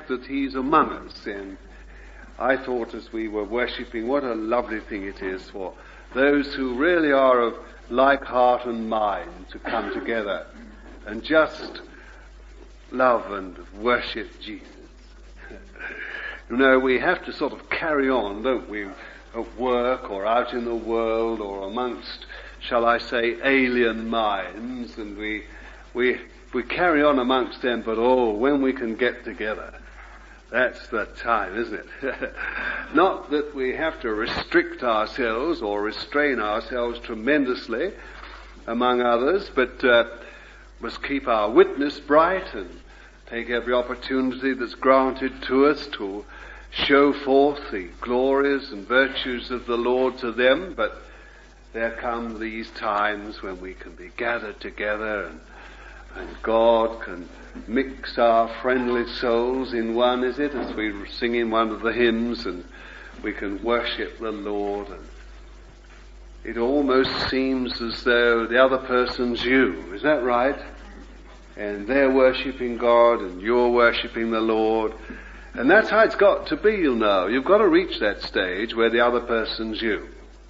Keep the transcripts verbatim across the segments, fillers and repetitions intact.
fact that he's among us. And I thought as we were worshipping, what a lovely thing it is for those who really are of like heart and mind to come together and just love and worship Jesus. You know, we have to sort of carry on, don't we, at work or out in the world or amongst, shall I say, alien minds, and we we we carry on amongst them, but oh, when we can get together, that's the time, isn't it? Not that we have to restrict ourselves or restrain ourselves tremendously among others, but uh, must keep our witness bright and take every opportunity that's granted to us to show forth the glories and virtues of the Lord to them. But there come these times when we can be gathered together and, and God can mix our friendly souls in one, is it, as we sing in one of the hymns, and we can worship the Lord. And it almost seems as though the other person's you. Is that right? And they're worshipping God and you're worshipping the Lord. And that's how it's got to be, you know. You've got to reach that stage where the other person's you.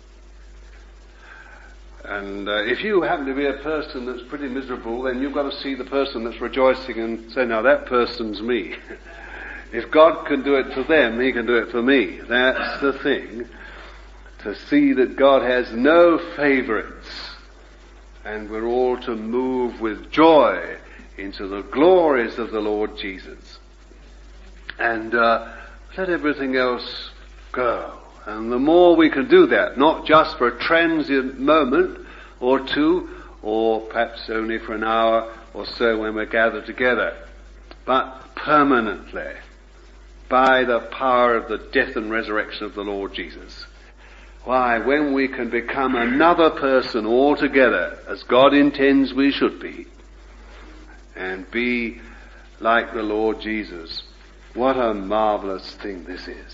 And uh, if you happen to be a person that's pretty miserable, then you've got to see the person that's rejoicing and say, now that person's me. If God can do it for them, he can do it for me. That's the thing. To see that God has no favorites. And we're all to move with joy into the glories of the Lord Jesus. And uh, let everything else go. And the more we can do that, not just for a transient moment or two, or perhaps only for an hour or so when we're gathered together, but permanently, by the power of the death and resurrection of the Lord Jesus. Why, when we can become another person altogether, as God intends we should be, and be like the Lord Jesus, what a marvelous thing this is.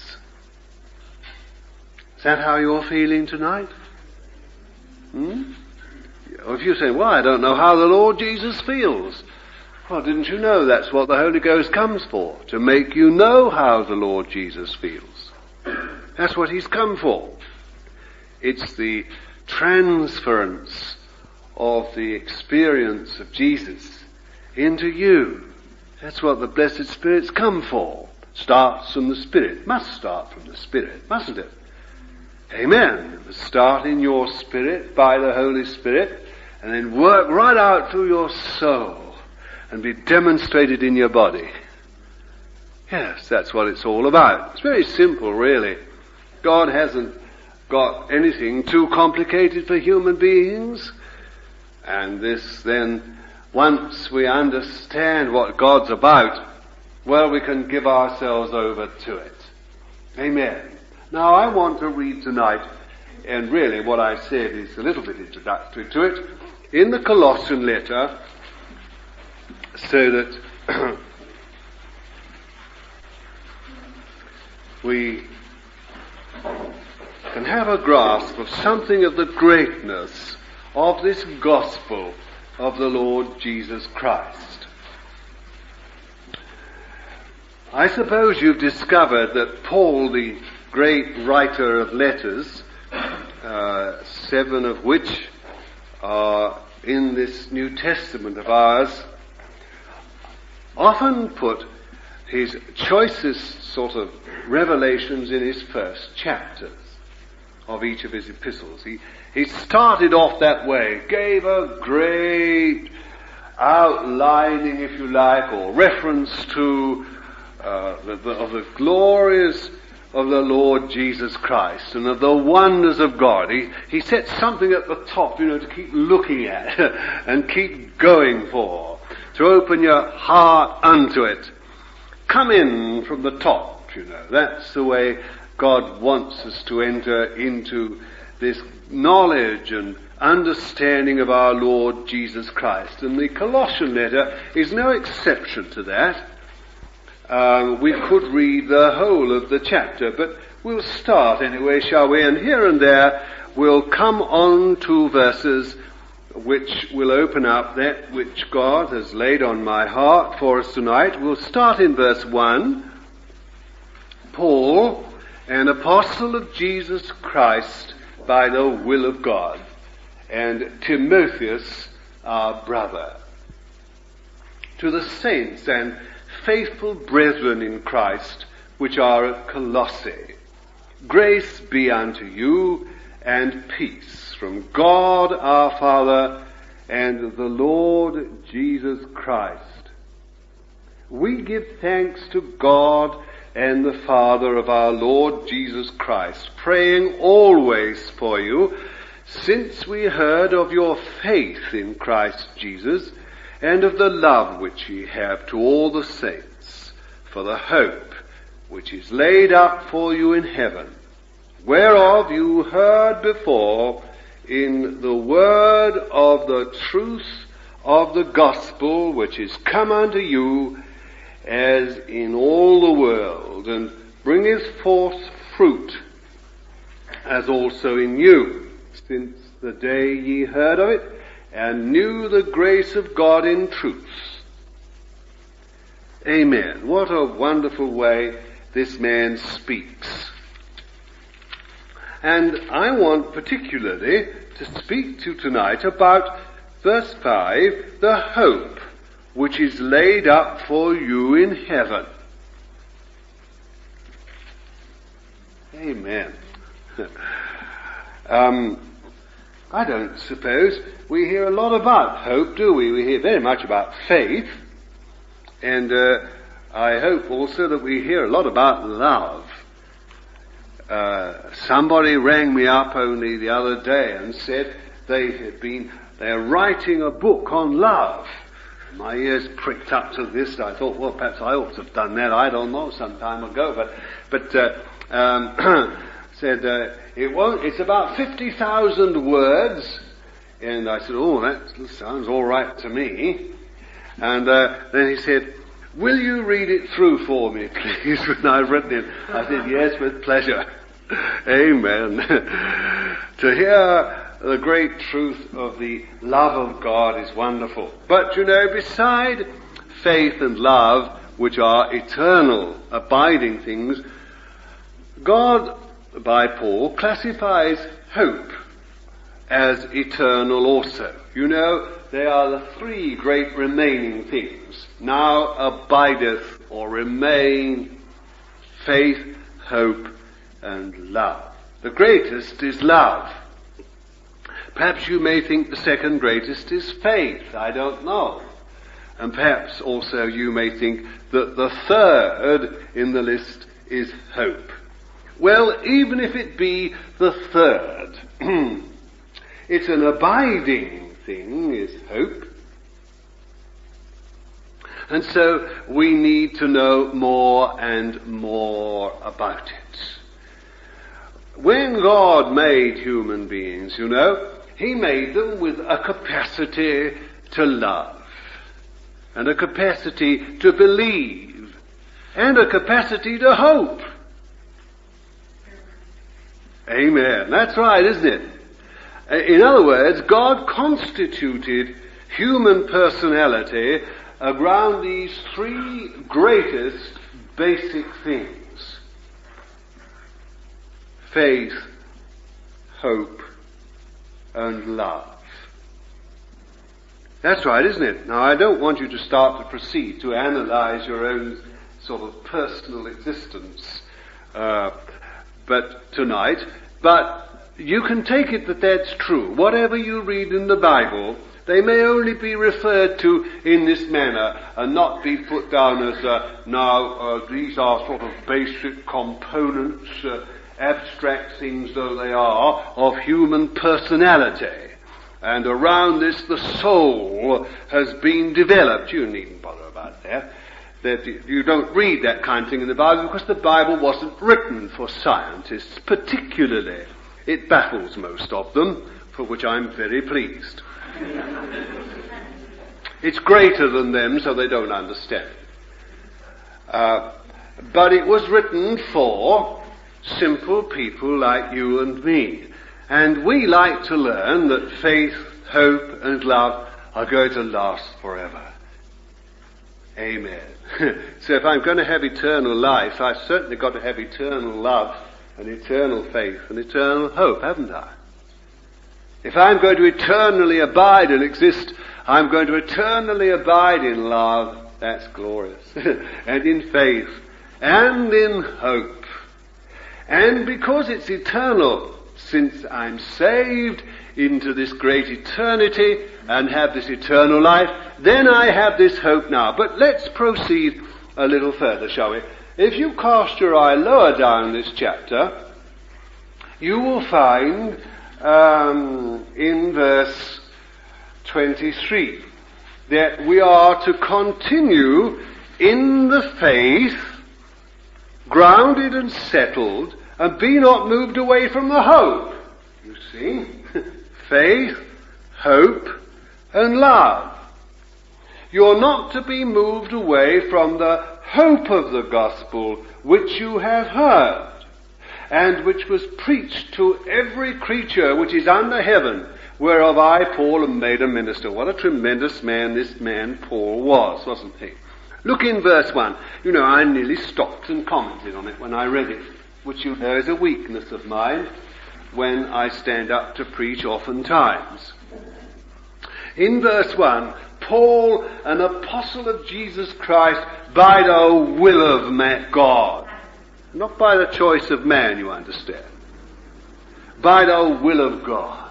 Is that how you're feeling tonight? Hmm? If you say, well, I don't know how the Lord Jesus feels. Well, didn't you know that's what the Holy Ghost comes for? To make you know how the Lord Jesus feels. That's what he's come for. It's the transference of the experience of Jesus into you. That's what the blessed Spirit's come for. Starts from the Spirit. Must start from the Spirit, mustn't it? Amen. It must start in your spirit by the Holy Spirit and then work right out through your soul and be demonstrated in your body. Yes, that's what it's all about. It's very simple, really. God hasn't got anything too complicated for human beings. And this then, once we understand what God's about, well, we can give ourselves over to it. Amen. Now, I want to read tonight, and really what I said is a little bit introductory to it, in the Colossian letter, so that we can have a grasp of something of the greatness of this gospel of the Lord Jesus Christ. I suppose you've discovered that Paul, the great writer of letters, uh, seven of which are in this New Testament of ours, often put his choicest sort of revelations in his first chapters of each of his epistles. He, he started off that way, gave a great outlining, if you like, or reference to uh, the, the, of the glories of the Lord Jesus Christ and of the wonders of God. He, he set something at the top, you know, to keep looking at and keep going for, to open your heart unto it. Come in from the top, you know. That's the way God wants us to enter into this knowledge and understanding of our Lord Jesus Christ. And the Colossian letter is no exception to that. Um, we could read the whole of the chapter, but we'll start anyway, shall we? And here and there we'll come on to verses which will open up that which God has laid on my heart for us tonight. We'll start in verse one Paul, an apostle of Jesus Christ by the will of God, and Timotheus, our brother. To the saints and faithful brethren in Christ which are at Colossae, grace be unto you and peace from God our Father and the Lord Jesus Christ. We give thanks to God and the Father of our Lord Jesus Christ, praying always for you, since we heard of your faith in Christ Jesus, and of the love which ye have to all the saints, for the hope which is laid up for you in heaven, whereof you heard before in the word of the truth of the gospel which is come unto you, as in all the world, and bringeth forth fruit, as also in you, since the day ye heard of it, and knew the grace of God in truth. Amen. What a wonderful way this man speaks. And I want particularly to speak to you tonight about verse five, the hope which is laid up for you in heaven. Amen. um, I don't suppose we hear a lot about hope, do we? We hear very much about faith, and uh, I hope also that we hear a lot about love. Uh, somebody rang me up only the other day and said they had been, they're writing a book on love. My ears pricked up to this. I thought, well, perhaps I ought to have done that. I don't know, some time ago. But, but uh, um, said uh, it won't. It's about fifty thousand words. And I said, oh, that sounds all right to me. And uh, then he said, will you read it through for me, please? When I've written it, I said, yes, with pleasure. Amen. To hear the great truth of the love of God is wonderful. But, you know, beside faith and love, which are eternal, abiding things, God, by Paul, classifies hope as eternal also. You know, they are the three great remaining things. Now abideth or remain faith, hope, and love. The greatest is love. Perhaps you may think the second greatest is faith. I don't know. And perhaps also you may think that the third in the list is hope. Well, even if it be the third, it's an abiding thing, is hope. And so we need to know more and more about it. When God made human beings, you know, He made them with a capacity to love, and a capacity to believe, and a capacity to hope. Amen. That's right, isn't it? In other words, God constituted human personality around these three greatest basic things: faith, hope, and love. That's right, isn't it? Now, I don't want you to start to proceed to analyze your own sort of personal existence uh, but tonight, but you can take it that that's true. Whatever you read in the Bible, they may only be referred to in this manner and not be put down as uh, now uh, these are sort of basic components, uh, abstract things though they are, of human personality. And around this the soul has been developed. You needn't bother about that. That you don't read that kind of thing in the Bible because the Bible wasn't written for scientists particularly. It baffles most of them, for which I'm very pleased. It's greater than them, so they don't understand. Uh, but it was written for simple people like you and me. And we like to learn that faith, hope, and love are going to last forever. Amen. So if I'm going to have eternal life, I've certainly got to have eternal love and eternal faith and eternal hope, haven't I? If I'm going to eternally abide and exist, I'm going to eternally abide in love. That's glorious. And in faith and in hope. And because it's eternal, since I'm saved into this great eternity and have this eternal life, then I have this hope now. But let's proceed a little further, shall we? If you cast your eye lower down this chapter, you will find um, in verse twenty-three that we are to continue in the faith, grounded and settled, and be not moved away from the hope. You see? Faith, hope, and love. You're not to be moved away from the hope of the gospel which you have heard, and which was preached to every creature which is under heaven, whereof I, Paul, am made a minister. What a tremendous man this man Paul was, wasn't he? Look in verse one. You know, I nearly stopped and commented on it when I read it, which you know is a weakness of mine when I stand up to preach oftentimes. In verse one, Paul, an apostle of Jesus Christ, by the will of God. Not by the choice of man, you understand. By the will of God.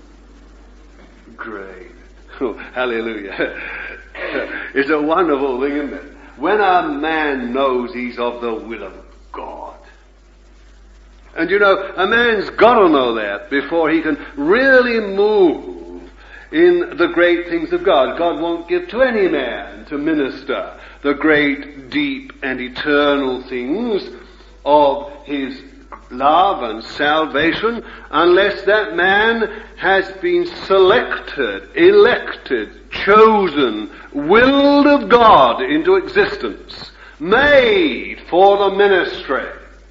Great. Oh, hallelujah. It's a wonderful thing, isn't it? When a man knows he's of the will of God. And you know, a man's got to know that before he can really move in the great things of God. God won't give to any man to minister the great, deep, and eternal things of his love and salvation unless that man has been selected, elected, chosen, willed of God into existence, made for the ministry.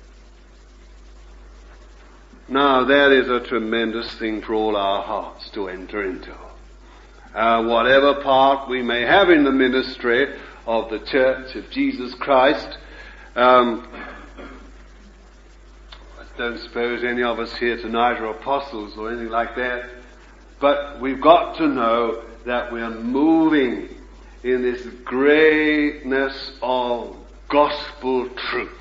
Now that is a tremendous thing for all our hearts to enter into. Uh, whatever part we may have in the ministry of the Church of Jesus Christ, um, I don't suppose any of us here tonight are apostles or anything like that, but we've got to know that we're moving in this greatness of gospel truth.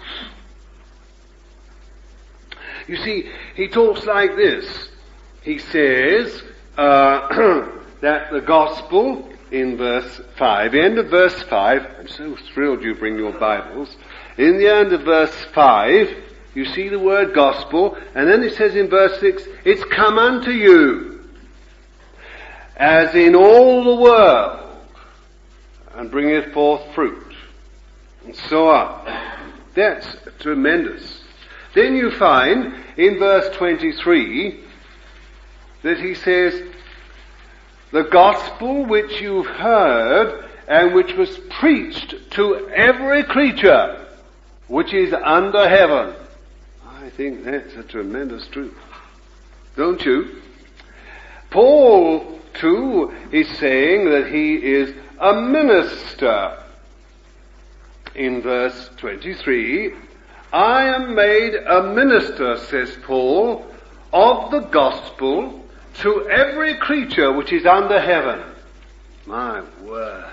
You see, he talks like this. He says uh, that the gospel in verse five, the end of verse five, I'm so thrilled you bring your Bibles. In the end of verse five, you see the word gospel, and then it says in verse six, it's come unto you, as in all the world, and bringeth forth fruit, and so on. That's tremendous. Then you find in verse twenty-three that he says, the gospel which you've heard and which was preached to every creature which is under heaven. I think that's a tremendous truth. Don't you? Paul, too, is saying that he is a minister. In verse twenty-three, I am made a minister, says Paul, of the gospel to every creature which is under heaven. My word.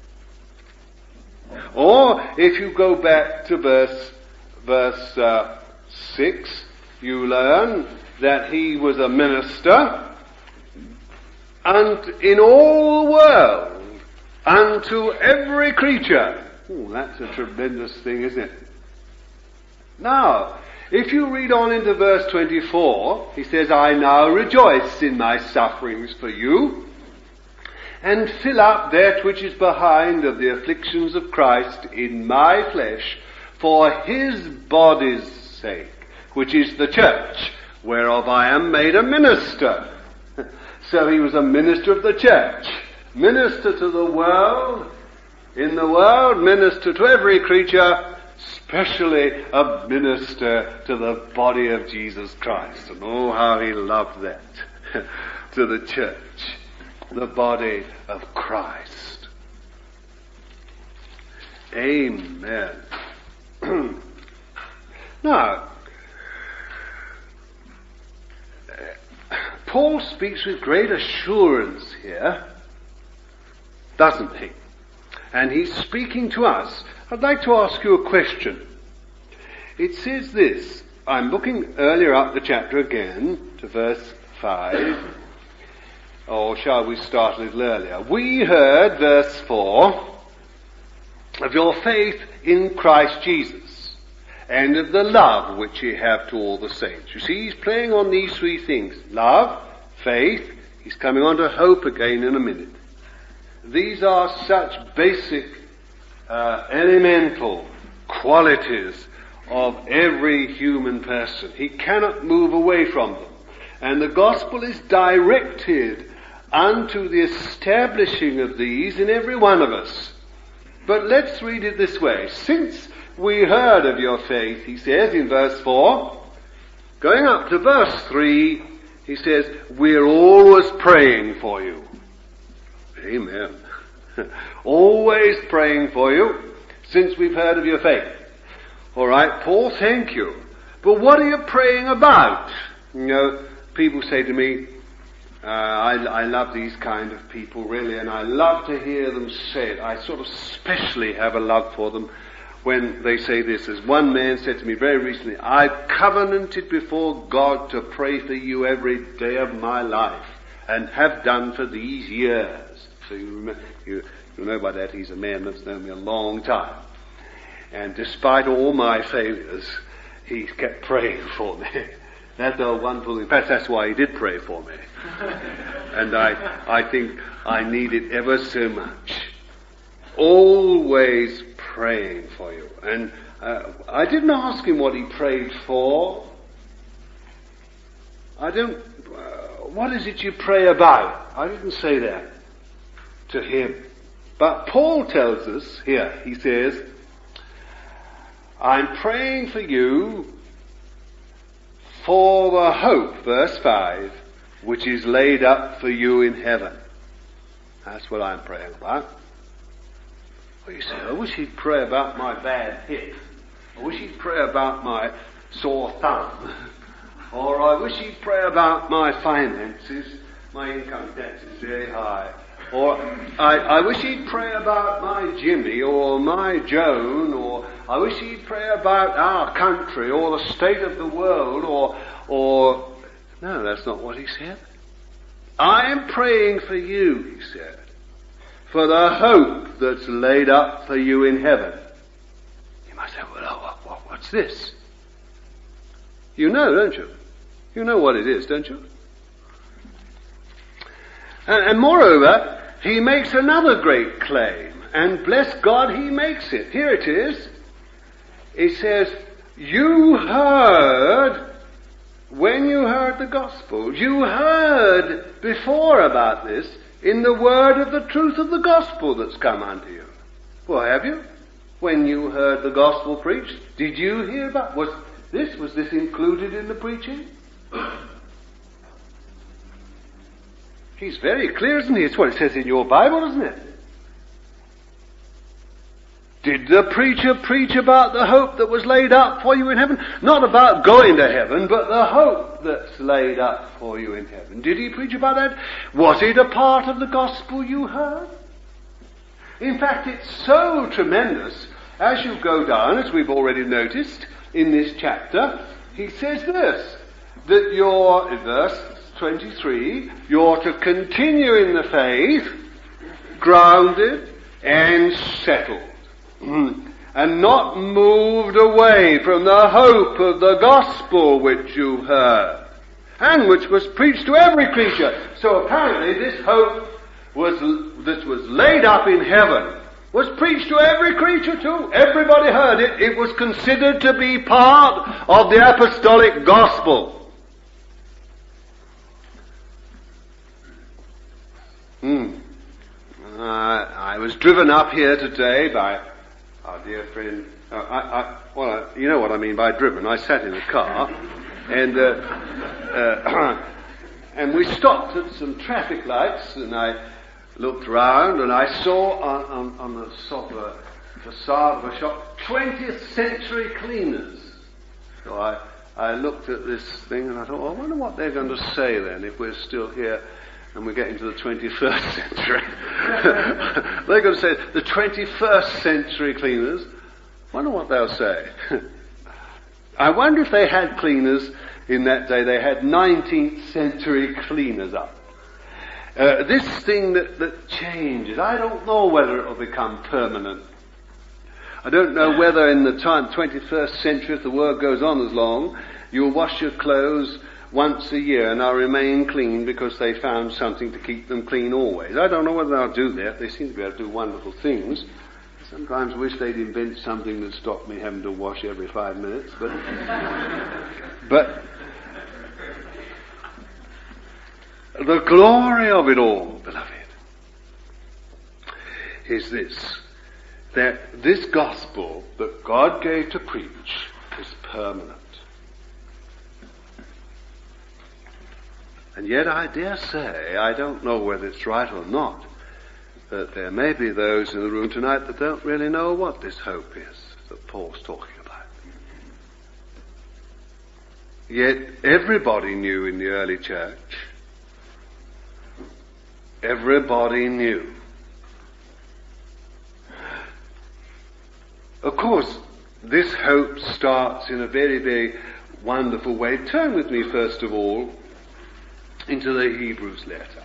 Or, if you go back to verse, verse uh, six, you learn that he was a minister and in all the world unto every creature. Ooh, that's a tremendous thing, isn't it? Now, if you read on into verse twenty-four, he says, I now rejoice in my sufferings for you, and fill up that which is behind of the afflictions of Christ in my flesh, for his body's sake, which is the church, whereof I am made a minister. So he was a minister of the church, minister to the world, in the world, minister to every creature, especially a minister to the body of Jesus Christ. And oh, how he loved that. To the church, the body of Christ. Amen. Now, Paul speaks with great assurance here, doesn't he? And he's speaking to us. I'd like to ask you a question. It says this, I'm looking earlier up the chapter again, to verse five, or shall we start a little earlier? We heard, verse four, of your faith in Christ Jesus, and of the love which ye have to all the saints. You see, he's playing on these three things. Love, faith, he's coming on to hope again in a minute. These are such basic, uh, elemental qualities of every human person. He cannot move away from them. And the gospel is directed unto the establishing of these in every one of us. But let's read it this way. Since we heard of your faith, he says in verse four, going up to verse three, he says, we're always praying for you. Amen. Always praying for you since we've heard of your faith. All right, Paul, thank you. But what are you praying about? You know, people say to me, uh, I, I love these kind of people really, and I love to hear them say it. I sort of specially have a love for them when they say this. As one man said to me very recently, I've covenanted before God to pray for you every day of my life, and have done for these years. So you, remember, you, you know by that he's a man that's known me a long time. And despite all my failures, he's kept praying for me. That's a wonderful thing. Perhaps that's why he did pray for me. And I, I think I need it ever so much. Always praying for you. And uh, I didn't ask him what he prayed for. I don't, uh, what is it you pray about? I didn't say that to him. But Paul tells us here, he says, I'm praying for you for the hope, verse five, which is laid up for you in heaven. That's what I'm praying about. Well, you say, I wish he'd pray about my bad hip. I wish he'd pray about my sore thumb. Or I wish he'd pray about my finances. My income tax is very high. Or I, I wish he'd pray about my Jimmy or my Joan, or I wish he'd pray about our country or the state of the world, or, or, no, that's not what he said. I am praying for you, he said, for the hope that's laid up for you in heaven. You might say, well, what, what, what's this? You know, don't you? You know what it is, don't you? And, and moreover, he makes another great claim, and bless God he makes it. Here it is. He says, you heard, when you heard the gospel, you heard before about this in the word of the truth of the gospel that's come unto you. Well, have you? When you heard the gospel preached, did you hear about, was this, was this included in the preaching? He's very clear, isn't he? It's what it says in your Bible, isn't it? Did the preacher preach about the hope that was laid up for you in heaven? Not about going to heaven, but the hope that's laid up for you in heaven. Did he preach about that? Was it a part of the gospel you heard? In fact, it's so tremendous. As you go down, as we've already noticed in this chapter, he says this, that you're, in verse twenty-three, you're to continue in the faith, grounded and settled, and not moved away from the hope of the gospel which you heard, and which was preached to every creature. So apparently this hope was, this was laid up in heaven, was preached to every creature too. Everybody heard it. It was considered to be part of the apostolic gospel. Hmm. Uh, I was driven up here today by our dear friend. Uh, I, I, well, uh, you know what I mean by driven. I sat in a car, and uh, uh, and we stopped at some traffic lights, and I looked round, and I saw on, on, on the sort of a facade of a shop, twentieth century cleaners. So I, I looked at this thing and I thought, well, I wonder what they're going to say then if we're still here and we get into the twenty-first century. They're going to say, the twenty-first century cleaners, I wonder what they'll say. I wonder if they had cleaners in that day. They had nineteenth century cleaners up. Uh, this thing that, that changes, I don't know whether it will become permanent. I don't know whether in the time, twenty-first century, if the world goes on as long, you'll wash your clothes once a year and they'll remain clean because they found something to keep them clean always. I don't know whether they'll do that. They seem to be able to do wonderful things. I sometimes wish they'd invent something that stopped me having to wash every five minutes, but, but the glory of it all, beloved, is this, that this gospel that God gave to preach is permanent. And yet I dare say, I don't know whether it's right or not, that there may be those in the room tonight that don't really know what this hope is that Paul's talking about. Yet everybody knew in the early church. Everybody knew. Of course, this hope starts in a very, very wonderful way. Turn with me, first of all, into the Hebrews letter.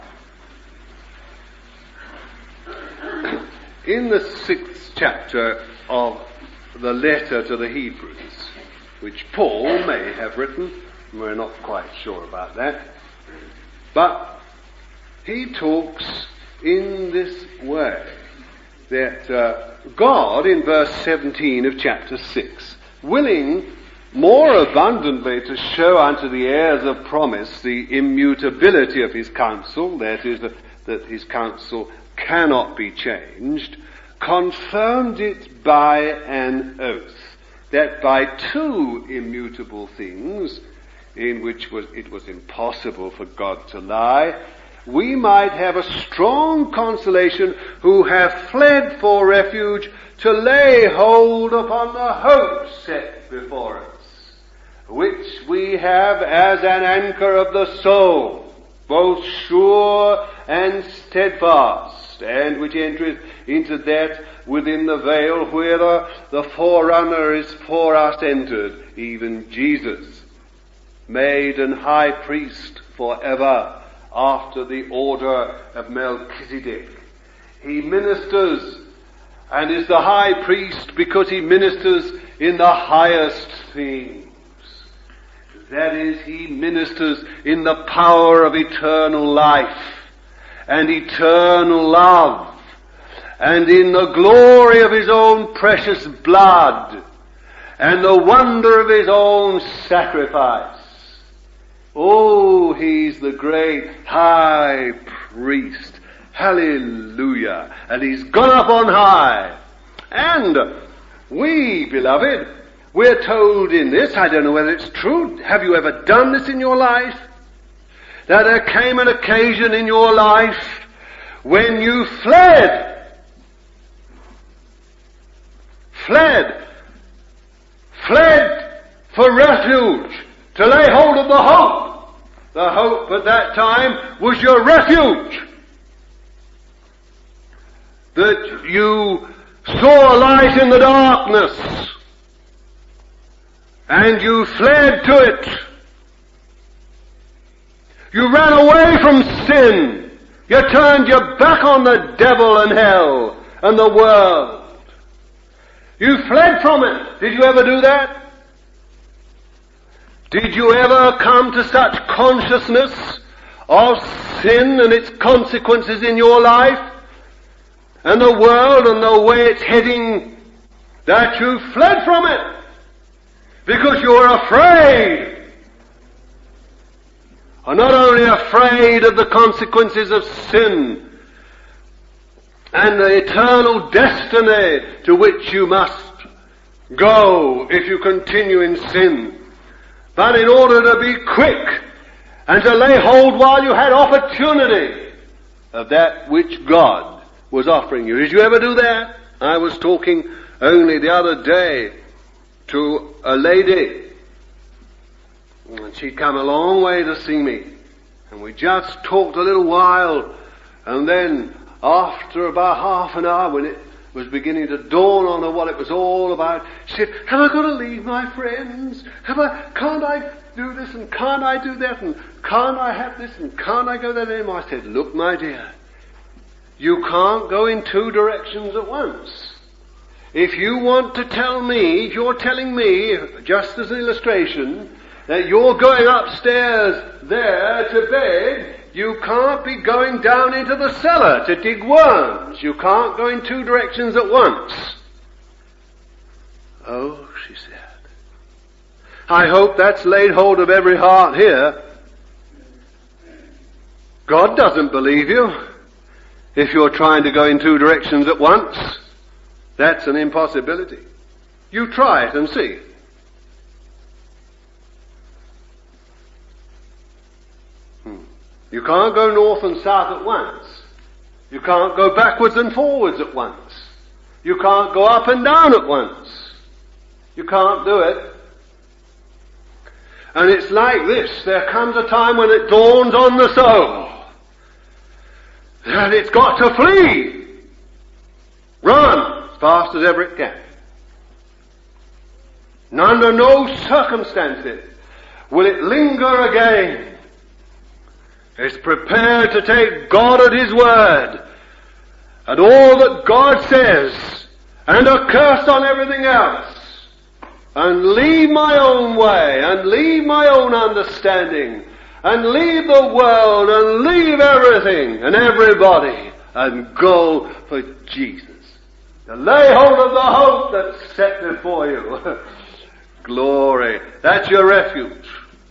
In the sixth chapter of the letter to the Hebrews, which Paul may have written, we're not quite sure about that, but he talks in this way that uh, God, in verse seventeen of chapter six, willing more abundantly to show unto the heirs of promise the immutability of his counsel, that is, that, that his counsel cannot be changed, confirmed it by an oath, that by two immutable things, in which was, it was impossible for God to lie, we might have a strong consolation who have fled for refuge to lay hold upon the hope set before us, which we have as an anchor of the soul, both sure and steadfast, and which entereth into that within the veil where the forerunner is for us entered, even Jesus, made an high priest forever after the order of Melchizedek. He ministers and is the high priest because he ministers in the highest things. That is, he ministers in the power of eternal life and eternal love and in the glory of his own precious blood and the wonder of his own sacrifice. Oh, he's the great high priest. Hallelujah. And he's gone up on high. And we, beloved, we're told in this, I don't know whether it's true, have you ever done this in your life? That there came an occasion in your life when you fled. Fled. Fled for refuge. To lay hold of the hope. The hope at that time was your refuge. That you saw a light in the darkness. And you fled to it. You ran away from sin. You turned your back on the devil and hell and the world. You fled from it. Did you ever do that? Did you ever come to such consciousness of sin and its consequences in your life and the world and the way it's heading that you fled from it because you were afraid? Are not only afraid of the consequences of sin and the eternal destiny to which you must go if you continue in sin, but in order to be quick and to lay hold while you had opportunity of that which God was offering you. Did you ever do that? I was talking only the other day to a lady, and she'd come a long way to see me, and we just talked a little while, and then after about half an hour, when it was beginning to dawn on her what it was all about, she said, have I got to leave my friends? Have I, can't I do this and can't I do that and can't I have this and can't I go that anymore? I said, look, my dear, you can't go in two directions at once. If you want to tell me, if you're telling me, just as an illustration, that you're going upstairs there to bed, you can't be going down into the cellar to dig worms. You can't go in two directions at once. Oh, she said, I hope that's laid hold of every heart here. God doesn't believe you if you're trying to go in two directions at once. That's an impossibility. You try it and see. Hmm. You can't go north and south at once. You can't go backwards and forwards at once. You can't go up and down at once. You can't do it. And it's like this. There comes a time when it dawns on the soul that it's got to flee. Run as fast as ever it can. And under no circumstances will it linger again. It's prepared to take God at His word and all that God says and a curse on everything else, and leave my own way, and leave my own understanding, and leave the world, and leave everything and everybody, and go for Jesus. To lay hold of the hope that's set before you. Glory. That's your refuge.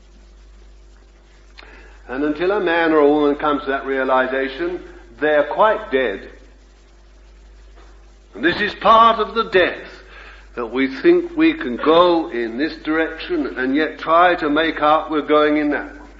And until a man or a woman comes to that realization, they're quite dead. And this is part of the death, that we think we can go in this direction and yet try to make out we're going in that one.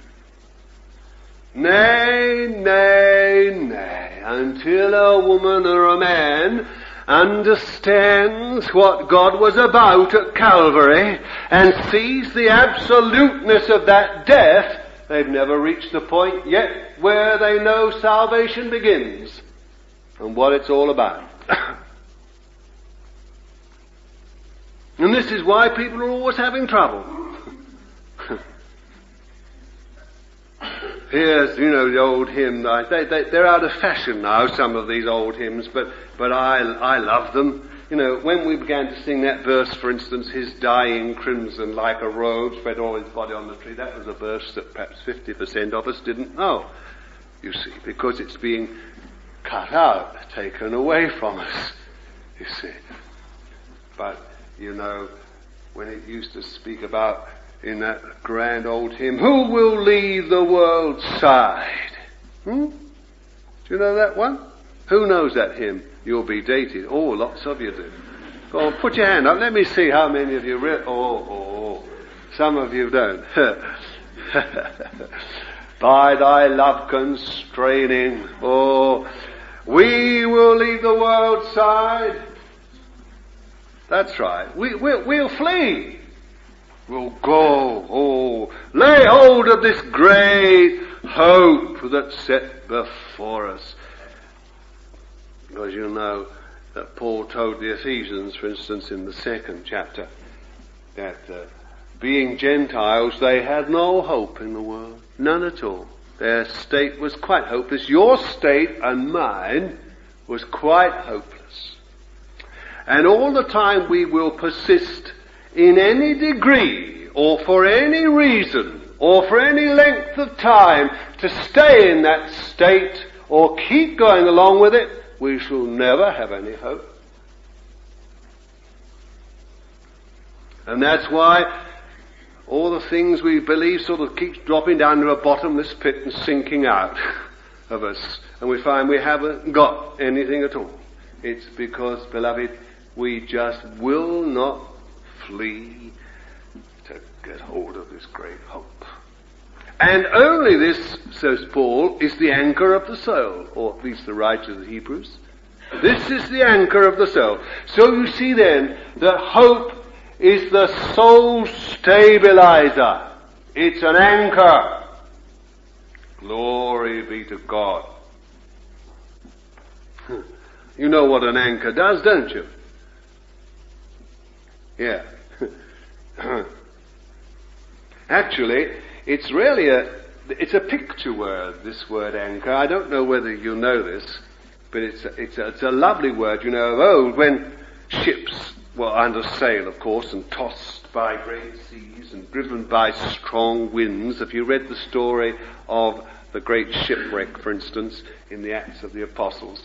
Nay, nay, nay, until a woman or a man understands what God was about at Calvary and sees the absoluteness of that death, they've never reached the point yet where they know salvation begins and what it's all about. And this is why people are always having trouble. Here's, you know, the old hymn. They, they, they're out of fashion now, some of these old hymns, but, but I, I love them. You know, when we began to sing that verse, for instance, his dying crimson like a robe spread all his body on the tree, that was a verse that perhaps fifty percent of us didn't know, you see, because it's being cut out, taken away from us, you see. But, you know, when it used to speak about in that grand old hymn, who will leave the world's side? Hmm? Do you know that one? Who knows that hymn? You'll be dated. Oh, lots of you do. Go on, put your hand up. Let me see how many of you re- oh, oh, oh. Some of you don't. By thy love constraining, oh, we will leave the world's side. That's right. We, we'll, we'll flee. We'll go. Oh, lay hold of this great hope that's set before us. Because you know that Paul told the Ephesians, for instance, in the second chapter, that uh, being Gentiles, they had no hope in the world. None at all. Their state was quite hopeless. Your state and mine was quite hopeless. And all the time we will persist in any degree or for any reason or for any length of time to stay in that state or keep going along with it, we shall never have any hope. And that's why all the things we believe sort of keeps dropping down to a bottomless pit and sinking out of us. And we find we haven't got anything at all. It's because, beloved, we just will not flee to get hold of this great hope. And only this, says Paul, is the anchor of the soul, or at least the writer of the Hebrews. This is the anchor of the soul. So you see then that hope is the soul stabilizer. It's an anchor. Glory be to God. You know what an anchor does, don't you? Yeah. Actually, it's really a, it's a picture word, this word anchor. I don't know whether you know this, but it's a, it's a, it's a lovely word. You know, of old, when ships were under sail, of course, and tossed by great seas and driven by strong winds. If you read the story of the great shipwreck, for instance, in the Acts of the Apostles,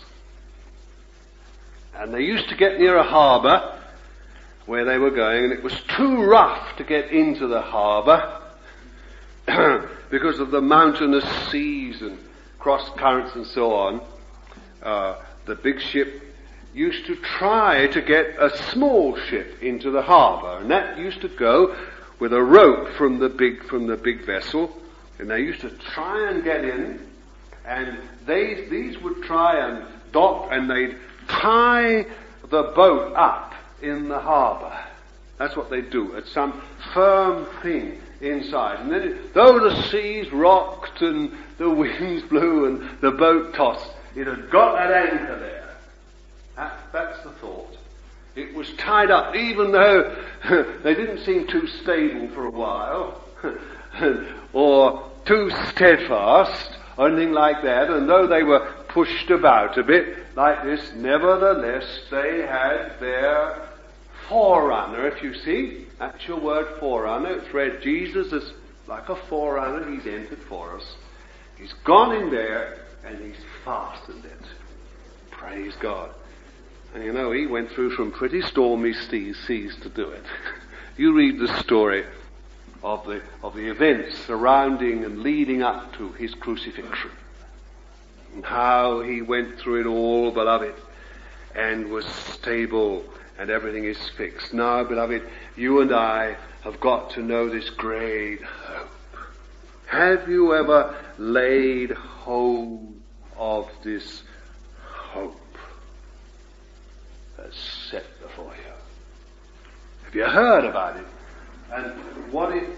and they used to get near a harbour where they were going, and it was too rough to get into the harbour because of the mountainous seas and cross currents and so on. Uh, the big ship used to try to get a small ship into the harbour, and that used to go with a rope from the big from the big vessel, and they used to try and get in, and they these would try and dock, and they'd tie the boat up in the harbour. That's what they do, at some firm thing inside. And then, it, though the seas rocked and the winds blew and the boat tossed, it had got that anchor there. That, that's the thought. It was tied up, even though they didn't seem too stable for a while, or too steadfast, or anything like that, and though they were pushed about a bit like this, nevertheless they had their forerunner, if you see. That's your word, forerunner. It's read, Jesus is like a forerunner. He's entered for us. He's gone in there and he's fastened it. Praise God. And you know, he went through some pretty stormy seas, seas to do it. You read the story of the of the events surrounding and leading up to his crucifixion, and how he went through it all, beloved, and was stable, and everything is fixed. Now, beloved, you and I have got to know this great hope. Have you ever laid hold of this hope that's set before you? Have you heard about it and what it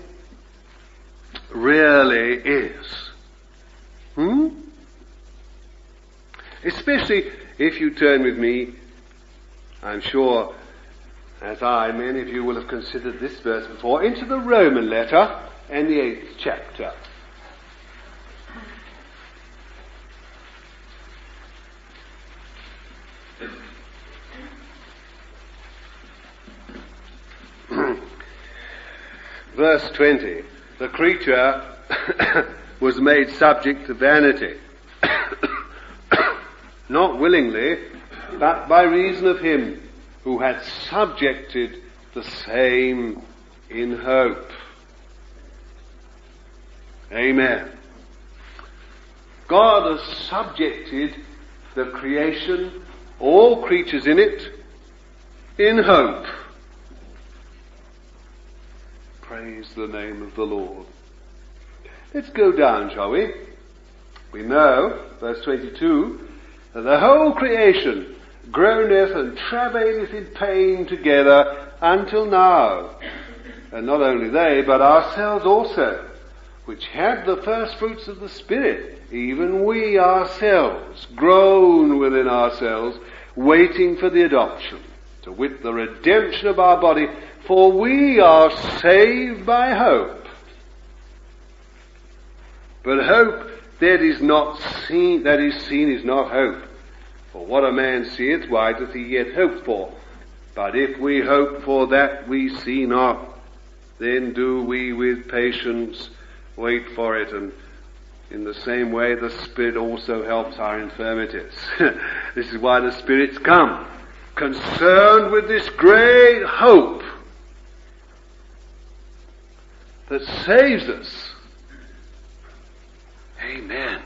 really is? Hmm? Especially if you turn with me, I'm sure, as I, many of you will have considered this verse before, into the Roman letter and the eighth chapter. Verse twenty, the creature was made subject to vanity, not willingly, but by reason of him who had subjected the same in hope. Amen. God has subjected the creation, all creatures in it, in hope. Praise the name of the Lord. Let's go down, shall we? We know, verse twenty-two, that the whole creation groaneth and travaileth in pain together until now. And not only they, but ourselves also, which have the first fruits of the Spirit, even we ourselves, groan within ourselves, waiting for the adoption, to wit, the redemption of our body, for we are saved by hope. But hope that is not seen, that is seen is not hope. For what a man seeth, why doth he yet hope for? But if we hope for that we see not, then do we with patience wait for it. And in the same way the Spirit also helps our infirmities. This is why the Spirit's come, concerned with this great hope that saves us. Amen.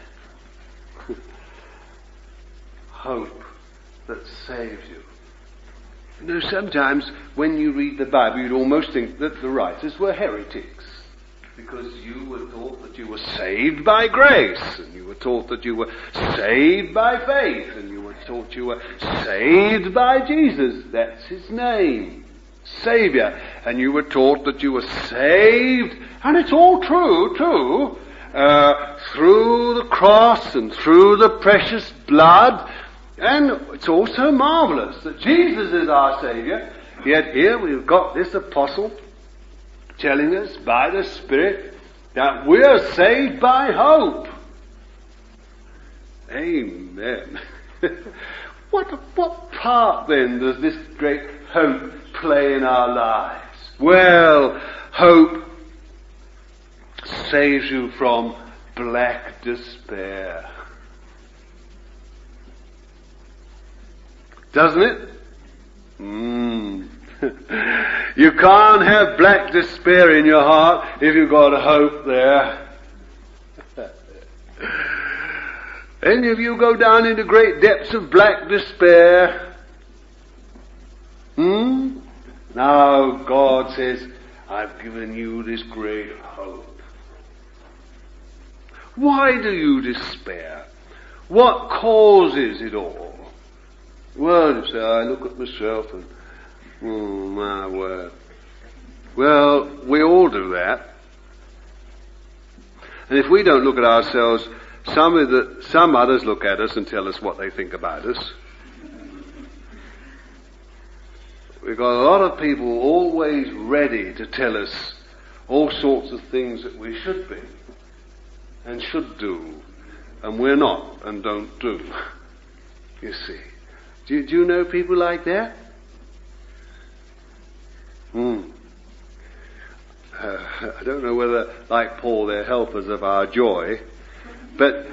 Hope that saves you. You know, sometimes when you read the Bible, you'd almost think that the writers were heretics. because you were taught that you were saved by grace, and you were taught that you were saved by faith, and you were taught you were saved by Jesus. That's his name, Saviour. And you were taught that you were saved, and it's all true too, uh, through the cross and through the precious blood. And it's also marvellous that Jesus is our Saviour. Yet here we've got this apostle telling us by the Spirit that we are saved by hope. Amen. what, what part then does this great hope play in our lives? Well, hope saves you from black despair. Doesn't it? Mm. You can't have black despair in your heart if you've got hope there. Any of you go down into great depths of black despair? Hmm? Now God says, I've given you this great hope. Why do you despair? What causes it all? Well, you say, I look at myself and, oh my word. Well, we all do that. And if we don't look at ourselves, some of the, some others look at us and tell us what they think about us. We've got a lot of people always ready to tell us all sorts of things that we should be and should do, and we're not and don't do. You see. Do you, do you know people like that? Hmm. Uh, I don't know whether, like Paul, they're helpers of our joy, but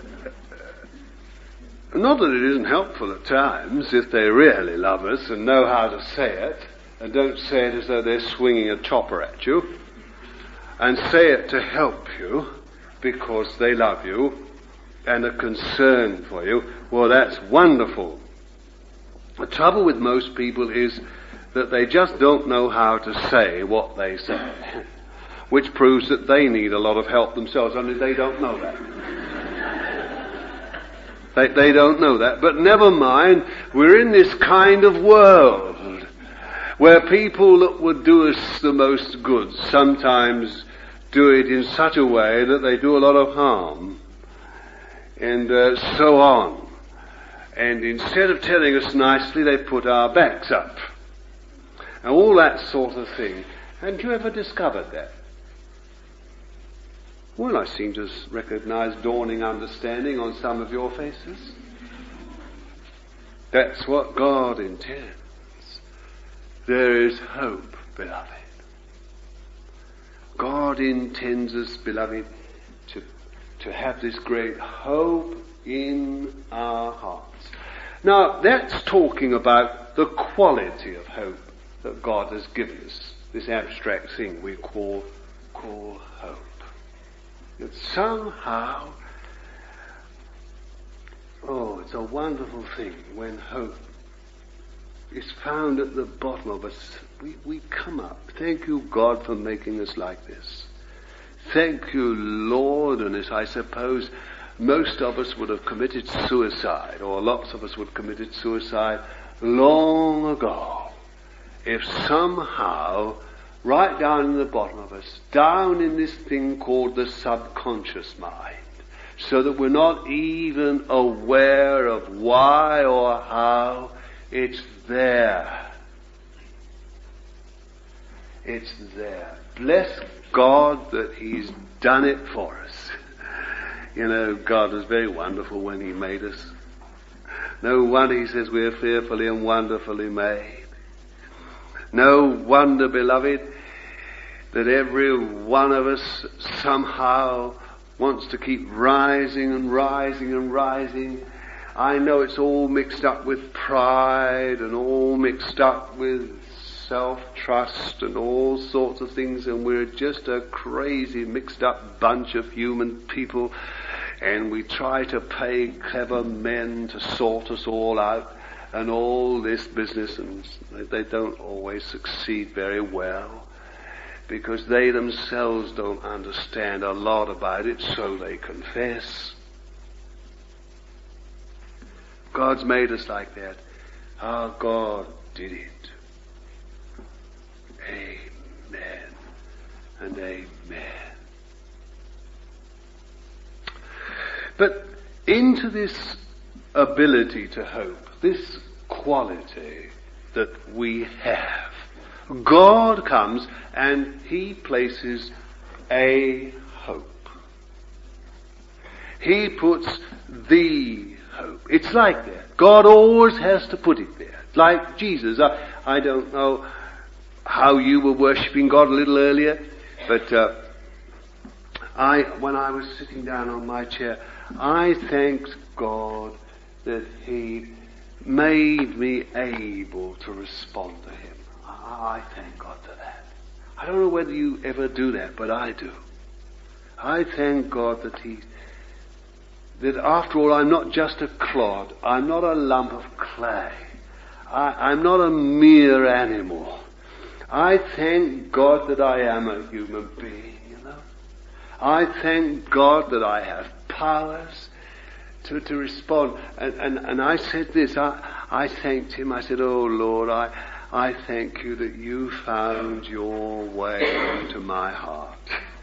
not that it isn't helpful at times if they really love us and know how to say it, and don't say it as though they're swinging a chopper at you, and say it to help you because they love you and are concerned for you. Well, that's wonderful. The trouble with most people is that they just don't know how to say what they say, which proves that they need a lot of help themselves, only they don't know that. they, they don't know that. But never mind, we're in this kind of world where people that would do us the most good sometimes do it in such a way that they do a lot of harm, and uh, so on. And instead of telling us nicely, they put our backs up. And all that sort of thing. Hadn't you ever discovered that? Well, I seem to recognize dawning understanding on some of your faces. That's what God intends. There is hope, beloved. God intends us, beloved, to, to have this great hope in our hearts. Now, that's talking about the quality of hope that God has given us, this abstract thing we call, call hope. That somehow, oh, it's a wonderful thing when hope is found at the bottom of us. We, we come up. Thank you, God, for making us like this. Thank you, Lord, and as I suppose most of us would have committed suicide, or lots of us would have committed suicide long ago, if somehow, right down in the bottom of us, down in this thing called the subconscious mind, so that we're not even aware of why or how, it's there. It's there. Bless God that He's done it for us. You know, God was very wonderful when He made us. No wonder He says we're fearfully and wonderfully made. No wonder, beloved, that every one of us somehow wants to keep rising and rising and rising. I know it's all mixed up with pride and all mixed up with self-trust and all sorts of things, and we're just a crazy mixed up bunch of human people, and we try to pay clever men to sort us all out and all this business, and they don't always succeed very well. because they themselves don't understand a lot about it, so they confess. God's made us like that. Our God did it. Amen and amen. But into this ability to hope, this quality that we have, God comes and He places a hope. He puts the hope. It's like that. God always has to put it there. Like Jesus. I, I don't know how you were worshipping God a little earlier, but uh, I, when I was sitting down on my chair, I thanked God that He made me able to respond to Him. I thank God for that. I don't know whether you ever do that, but I do. I thank God that He, that after all, I'm not just a clod. I'm not a lump of clay. I, I'm not a mere animal. I thank God that I am a human being, you know. I thank God that I have powers to, to respond. And, and, and I said this, I, I thanked Him. I said, oh Lord, I, I thank You that You found Your way into my heart.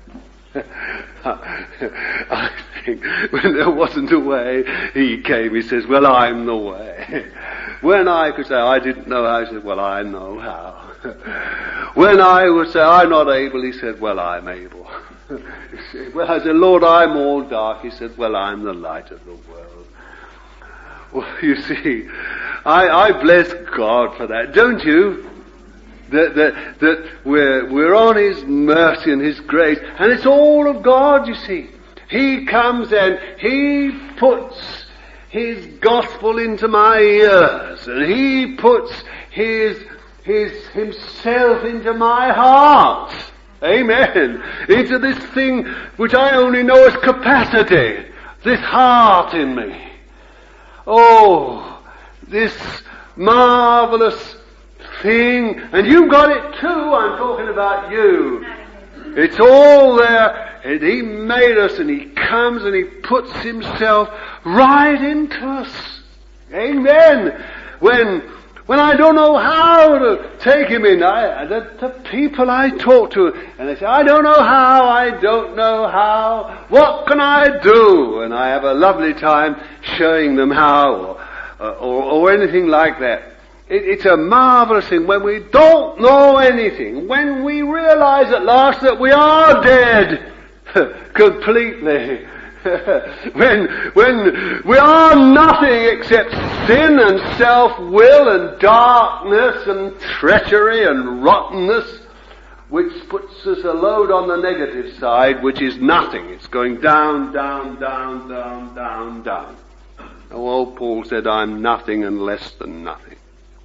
I think when there wasn't a way, He came. He says, well, I'm the way. When I could say, I didn't know how, He said, well, I know how. When I would say, I'm not able, He said, well, I'm able. Well, I said, Lord, I'm all dark. He said, well, I'm the light of the world. Well, you see, I, I bless God for that, don't you? That, that, that we're, we're on His mercy and His grace, and it's all of God, you see. He comes and He puts His gospel into my ears, and He puts His, His, Himself into my heart. Amen. Into this thing which I only know as capacity. This heart in me. Oh, this marvelous thing. And you've got it too. I'm talking about you. It's all there. And He made us, and He comes and He puts Himself right into us. Amen. When When I don't know how to take Him in, I, the, the people I talk to, and they say, I don't know how, I don't know how, what can I do? And I have a lovely time showing them how, or, or, or anything like that. It, it's a marvelous thing when we don't know anything, when we realize at last that we are dead completely. when when we are nothing except sin and self-will and darkness and treachery and rottenness, which puts us a load on the negative side, which is nothing. It's going down, down, down, down, down, down. Oh, old Paul said, I'm nothing and less than nothing.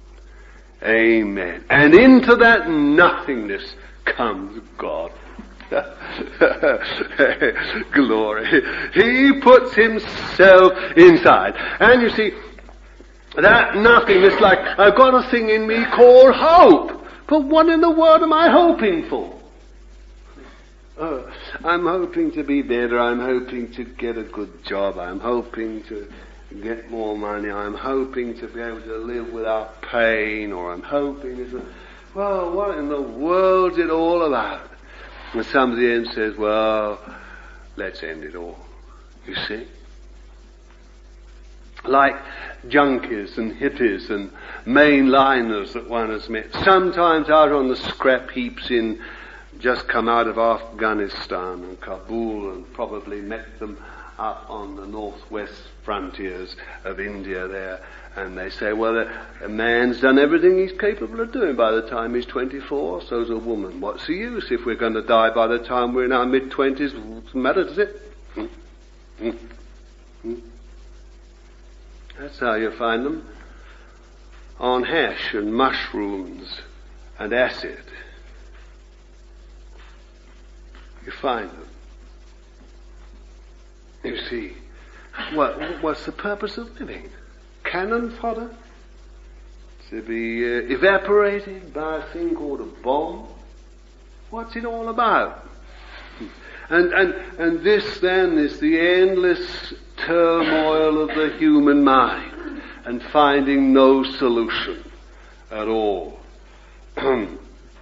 Amen. And into that nothingness comes God. Glory. He puts Himself inside. And you see, that nothingness, like, I've got a thing in me called hope. But what in the world am I hoping for? Oh, I'm hoping to be better. I'm hoping to get a good job. I'm hoping to get more money. I'm hoping to be able to live without pain. Or I'm hoping to... Well, what in the world's it all about? And somebody then says, well, let's end it all. You see? Like junkies and hippies and mainliners that one has met. Sometimes out on the scrap heaps in, just come out of Afghanistan and Kabul, and probably met them up on the northwest frontiers of India there. And they say, well, a, a man's done everything he's capable of doing by the time he's twenty-four, so's a woman. What's the use if we're going to die by the time we're in our mid-twenties? What's the matter, does it? Hmm? Hmm? Hmm? That's how you find them. On hash and mushrooms and acid. You find them. You see, what, what's the purpose of living? Cannon fodder? To be uh, evaporated by a thing called a bomb? What's it all about? And, and, and this then is the endless turmoil of the human mind and finding no solution at all. And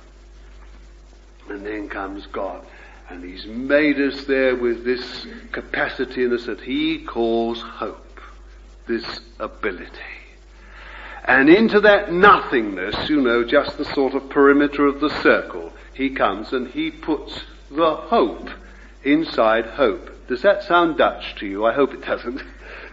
then comes God, and He's made us there with this capacity in us that He calls hope, this ability. And into that nothingness, you know, just the sort of perimeter of the circle, He comes and He puts the hope inside hope. Does that sound Dutch to you? I hope it doesn't.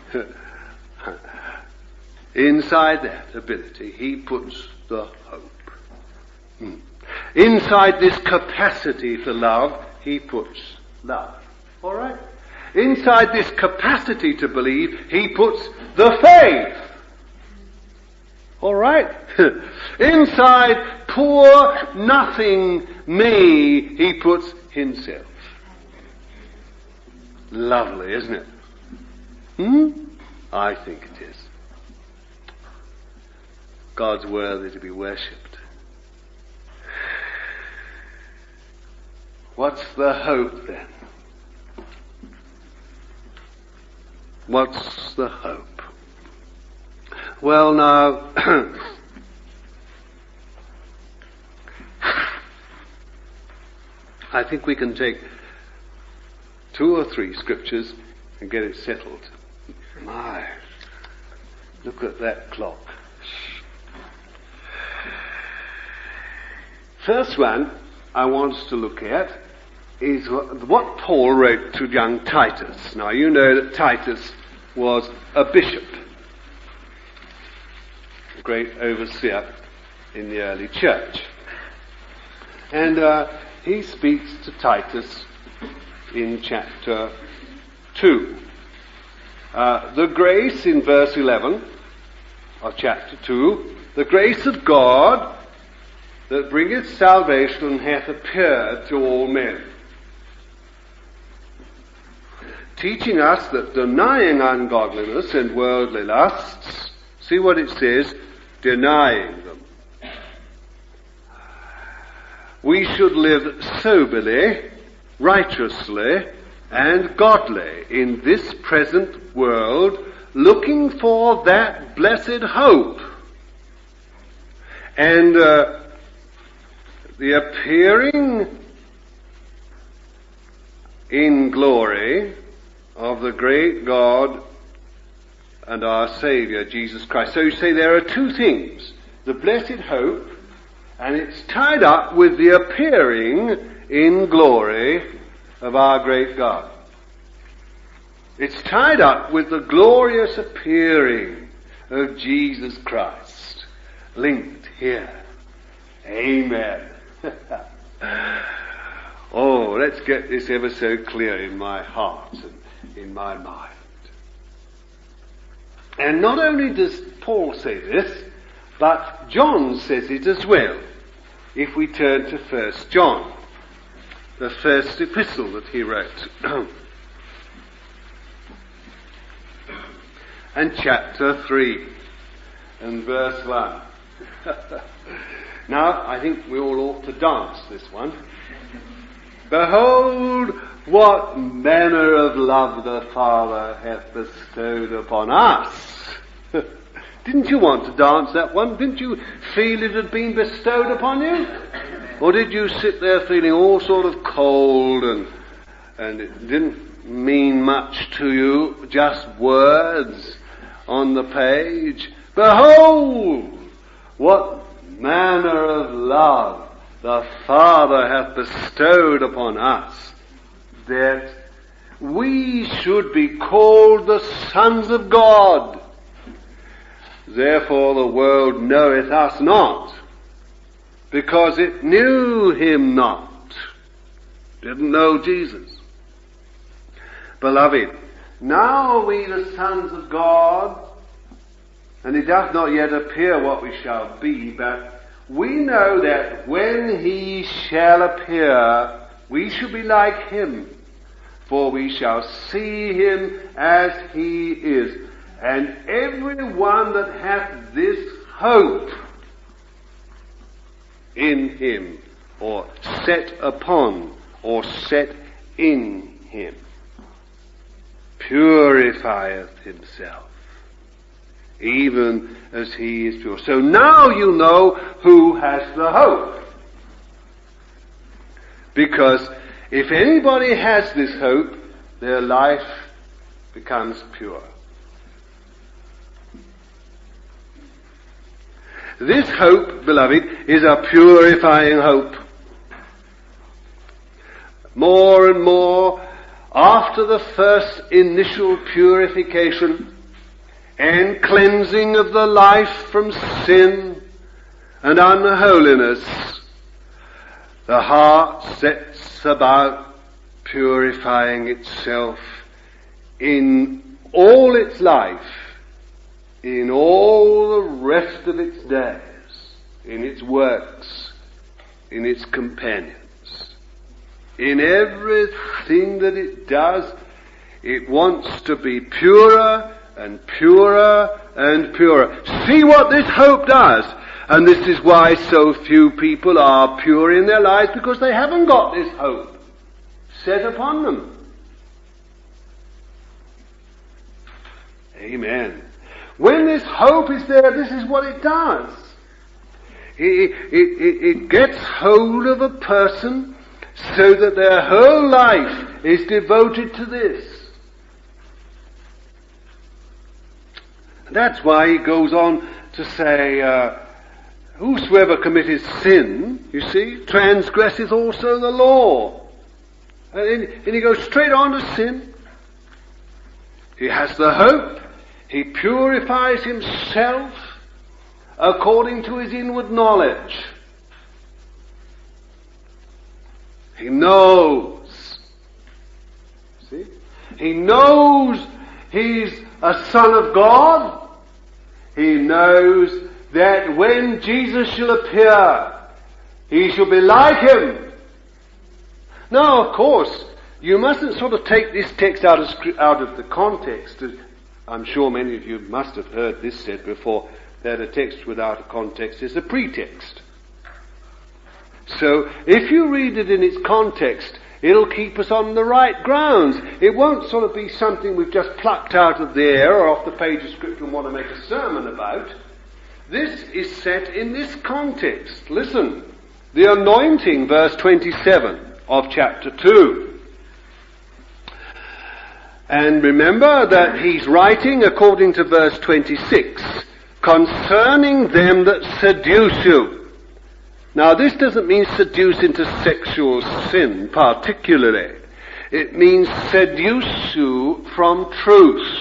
Inside that ability, He puts the hope. Hmm. Inside this capacity to love, He puts love. All right? Inside this capacity to believe, He puts the faith. All right? Inside poor, nothing me, He puts Himself. Lovely, isn't it? Hmm? I think it is. God's worthy to be worshipped. What's the hope then? What's the hope? Well now, I think we can take two or three scriptures and get it settled. My, look at that clock. First one I want us to look at is what Paul wrote to young Titus. Now you know that Titus was a bishop, a great overseer in the early church. And uh, he speaks to Titus in chapter two. Uh, the grace in verse eleven of chapter two, the grace of God that bringeth salvation hath appeared to all men, teaching us that denying ungodliness and worldly lusts, see what it says, denying them, we should live soberly, righteously, and godly in this present world, looking for that blessed hope and uh, the appearing in glory of the great God and our Saviour, Jesus Christ. So you say there are two things, the blessed hope, and it's tied up with the appearing in glory of our great God. It's tied up with the glorious appearing of Jesus Christ, linked here. Amen. Oh, let's get this ever so clear in my heart and in my mind. And not only does Paul say this, but John says it as well. If we turn to First John, the first epistle that he wrote, and chapter three, and verse one. Now, I think we all ought to dance this one. Behold, what manner of love the Father hath bestowed upon us. Didn't you want to dance that one? Didn't you feel it had been bestowed upon you? Or did you sit there feeling all sort of cold and and it didn't mean much to you, just words on the page? Behold, what manner of love the Father hath bestowed upon us, that we should be called the sons of God. Therefore the world knoweth us not, because it knew him not. Didn't know Jesus. Beloved, now are we the sons of God, and it doth not yet appear what we shall be, but we know that when he shall appear, we shall be like him, for we shall see him as he is. And every one that hath this hope in him or set upon, or set in him. Purifieth himself, even as he is pure. So now you know who has the hope. Because if anybody has this hope, their life becomes pure. This hope, beloved, is a purifying hope. More and more, after the first initial purification and cleansing of the life from sin and unholiness, the heart sets about purifying itself in all its life, in all the rest of its days, in its works, in its companions. In everything that it does, it wants to be purer and purer and purer. See what this hope does. And this is why so few people are pure in their lives, because they haven't got this hope set upon them. Amen. When this hope is there, this is what it does. It, it, it, it gets hold of a person so that their whole life is devoted to this. That's why he goes on to say, uh, whosoever committeth sin, you see, transgresseth also the law. And, and he goes straight on to sin. He has the hope. He purifies himself according to his inward knowledge. He knows. See? He knows he's a son of God. He knows that when Jesus shall appear, he shall be like him. Now, of course, you mustn't sort of take this text out of, out of the context. I'm sure many of you must have heard this said before, that a text without a context is a pretext. So, if you read it in its context, it'll keep us on the right grounds. It won't sort of be something we've just plucked out of the air or off the page of Scripture and want to make a sermon about. This is set in this context. Listen, the anointing, verse twenty-seven of chapter two. And remember that he's writing, according to verse twenty-six, concerning them that seduce you. Now, this doesn't mean seduce into sexual sin particularly. It means seduce you from truth.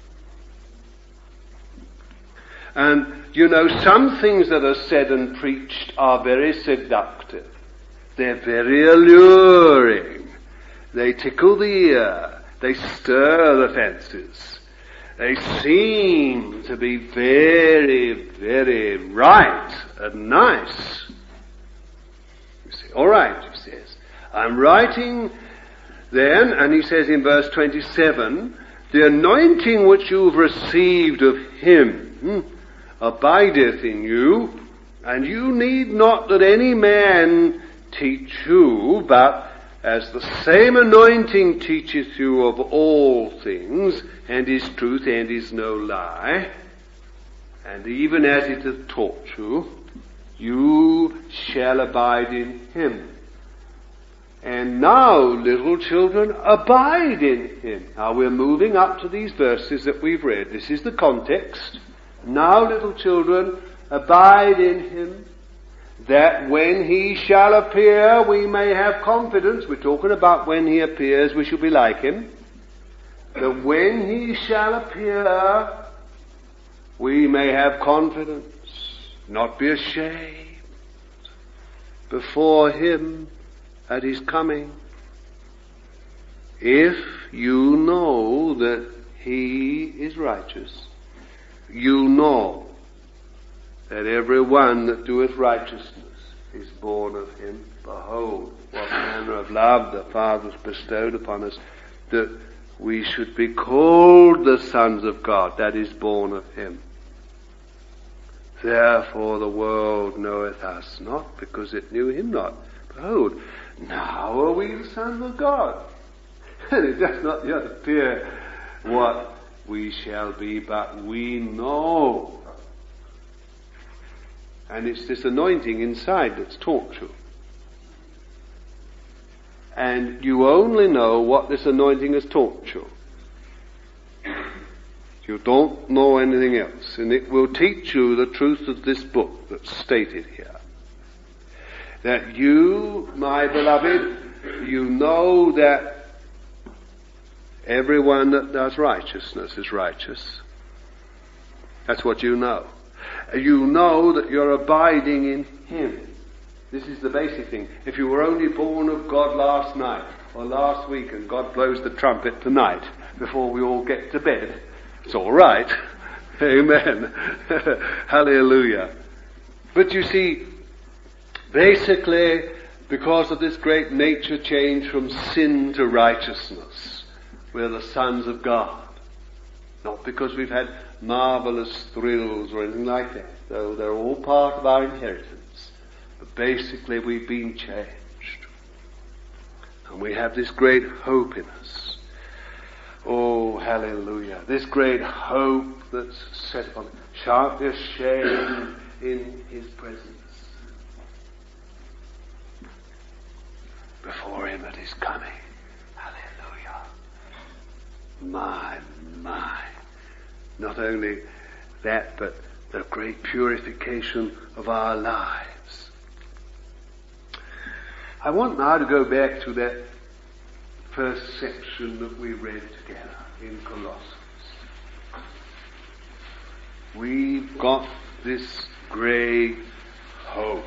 And, you know, some things that are said and preached are very seductive. They're very alluring. They tickle the ear. They stir the fancies. They seem to be very, very right and nice. All right, he says. I'm writing then, and he says in verse twenty-seven, the anointing which you've received of him hmm, abideth in you, and you need not that any man teach you, but as the same anointing teacheth you of all things, and is truth and is no lie, and even as it hath taught you, you shall abide in him. And now, little children, abide in him. Now we're moving up to these verses that we've read. This is the context. Now, little children, abide in him, that when he shall appear, we may have confidence. We're talking about when he appears, we shall be like him. That when he shall appear, we may have confidence. Not be ashamed before him at his coming, if you know that he is righteous. You know that every one that doeth righteousness is born of him. Behold, what manner of love the Father has bestowed upon us, that we should be called the sons of God, that is born of him. Therefore the world knoweth us not, because it knew him not. Behold, now are we the sons of God. And it does not yet appear what we shall be, but we know. And it's this anointing inside that's talked to. And you only know what this anointing has taught you. You don't know anything else. And it will teach you the truth of this book that's stated here. That you, my beloved, you know that everyone that does righteousness is righteous. That's what you know. You know that you're abiding in Him. This is the basic thing. If you were only born of God last night or last week and God blows the trumpet tonight before we all get to bed, it's all right. Amen. Hallelujah. But you see, basically, because of this great nature change from sin to righteousness, we're the sons of God. Not because we've had marvelous thrills or anything like that, though they're all part of our inheritance. But basically we've been changed. And we have this great hope in us. Oh, hallelujah. This great hope that's set upon it. Shan't be ashamed in His presence. Before Him at His coming. Hallelujah. My, my. Not only that, but the great purification of our lives. I want now to go back to that first section that we read together in Colossians. We've got this great hope.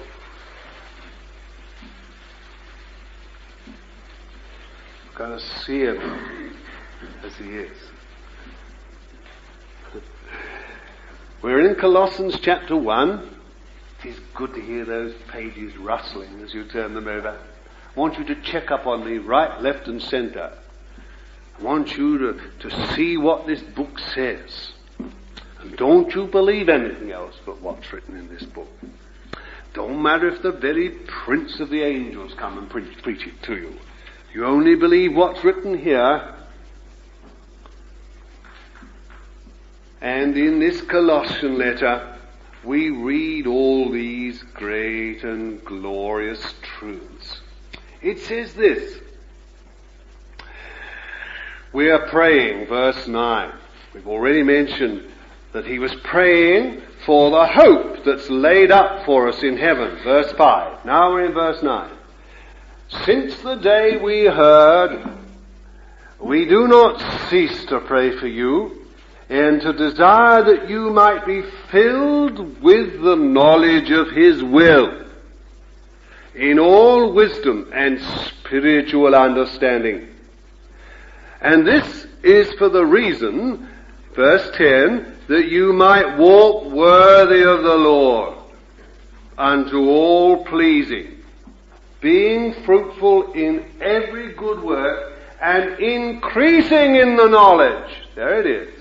We've got to see Him as He is. We're in Colossians chapter one. It's good to hear those pages rustling as you turn them over. I want you to check up on me right, left and center. I want you to, to see what this book says. And don't you believe anything else but what's written in this book. Don't matter if the very prince of the angels come and preach, preach it to you. You only believe what's written here. And in this Colossian letter, we read all these great and glorious truths. It says this. We are praying, verse nine. We've already mentioned that he was praying for the hope that's laid up for us in heaven, verse five. Now we're in verse nine. Since the day we heard, we do not cease to pray for you, and to desire that you might be filled with the knowledge of His will, in all wisdom and spiritual understanding. And this is for the reason, verse ten, that you might walk worthy of the Lord, unto all pleasing, being fruitful in every good work, and increasing in the knowledge. There it is.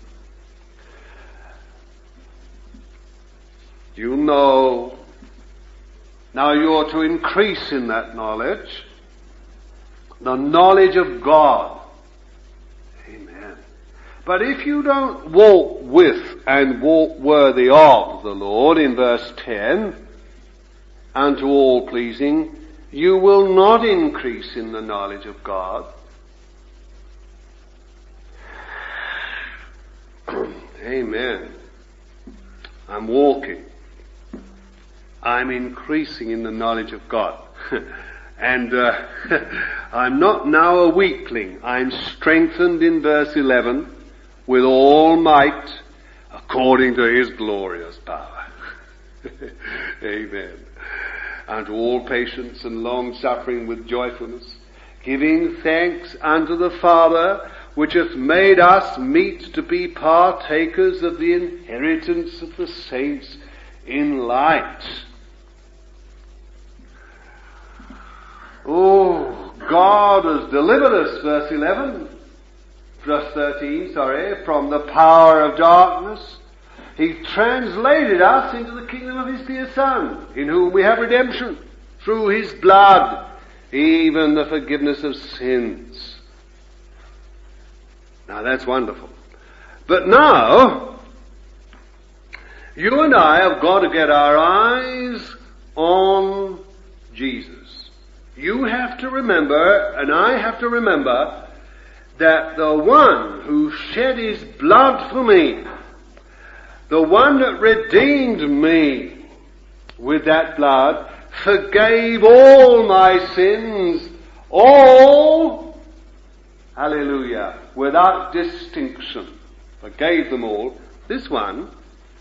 You know, now you're to increase in that knowledge, the knowledge of God. Amen. But if you don't walk with and walk worthy of the Lord, in verse ten, unto all pleasing, you will not increase in the knowledge of God. Amen. I'm walking. I'm increasing in the knowledge of God. and uh, I'm not now a weakling. I'm strengthened in verse eleven with all might according to His glorious power. Amen. Unto all patience and long suffering with joyfulness, giving thanks unto the Father, which hath made us meet to be partakers of the inheritance of the saints in light. Oh, God has delivered us, verse eleven, verse thirteen, sorry, from the power of darkness. He translated us into the kingdom of His dear Son, in whom we have redemption, through his blood, even the forgiveness of sins. Now that's wonderful. But now, you and I have got to get our eyes on Jesus. You have to remember, and I have to remember, that the one who shed his blood for me, the one that redeemed me with that blood, forgave all my sins, all, hallelujah, without distinction, forgave them all. This one,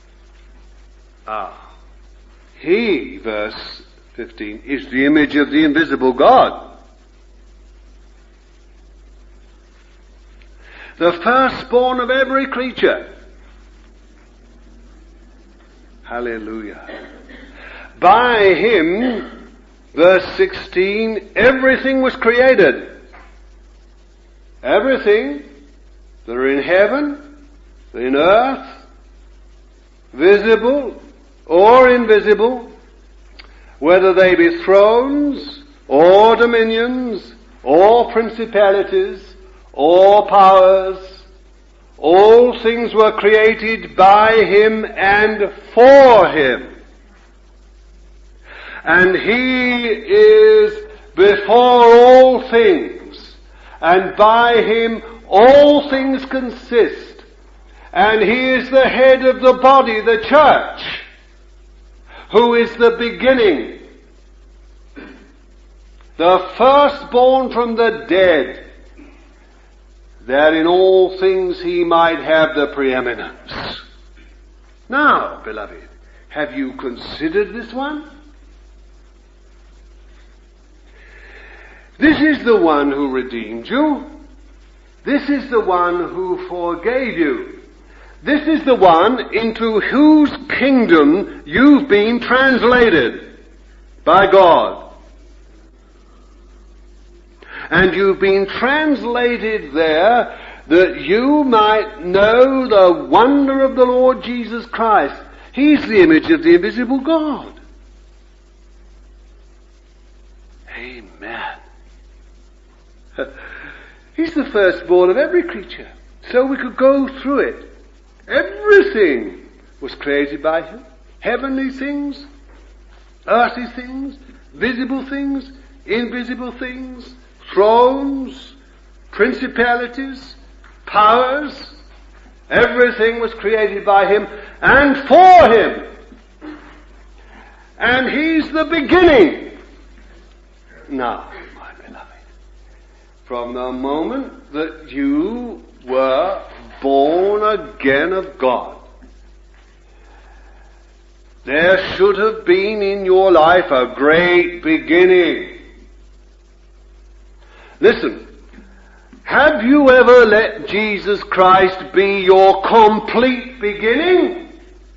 ah, he, verse fifteen, is the image of the invisible God. The firstborn of every creature. Hallelujah. By him, verse sixteen, everything was created. Everything that are in heaven, in earth, visible or invisible, whether they be thrones or dominions or principalities or powers, all things were created by him and for him. And he is before all things, and by him all things consist. And he is the head of the body, the church, who is the beginning, the firstborn from the dead, that in all things he might have the preeminence. Now, beloved, have you considered this one? This is the one who redeemed you. This is the one who forgave you. This is the one into whose kingdom you've been translated by God. And you've been translated there that you might know the wonder of the Lord Jesus Christ. He's the image of the invisible God. Amen. He's the firstborn of every creature. So we could go through it. Everything was created by him. Heavenly things, earthly things, visible things, invisible things, thrones, principalities, powers. Everything was created by him and for him. And he's the beginning. Now, my beloved, from the moment that you were born again of God, there should have been in your life a great beginning. Listen, have you ever let Jesus Christ be your complete beginning?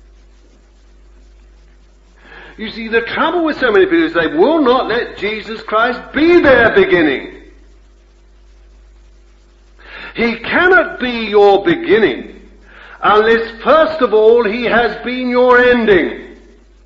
You see, the trouble with so many people is they will not let Jesus Christ be their beginning. He cannot be your beginning unless first of all he has been your ending.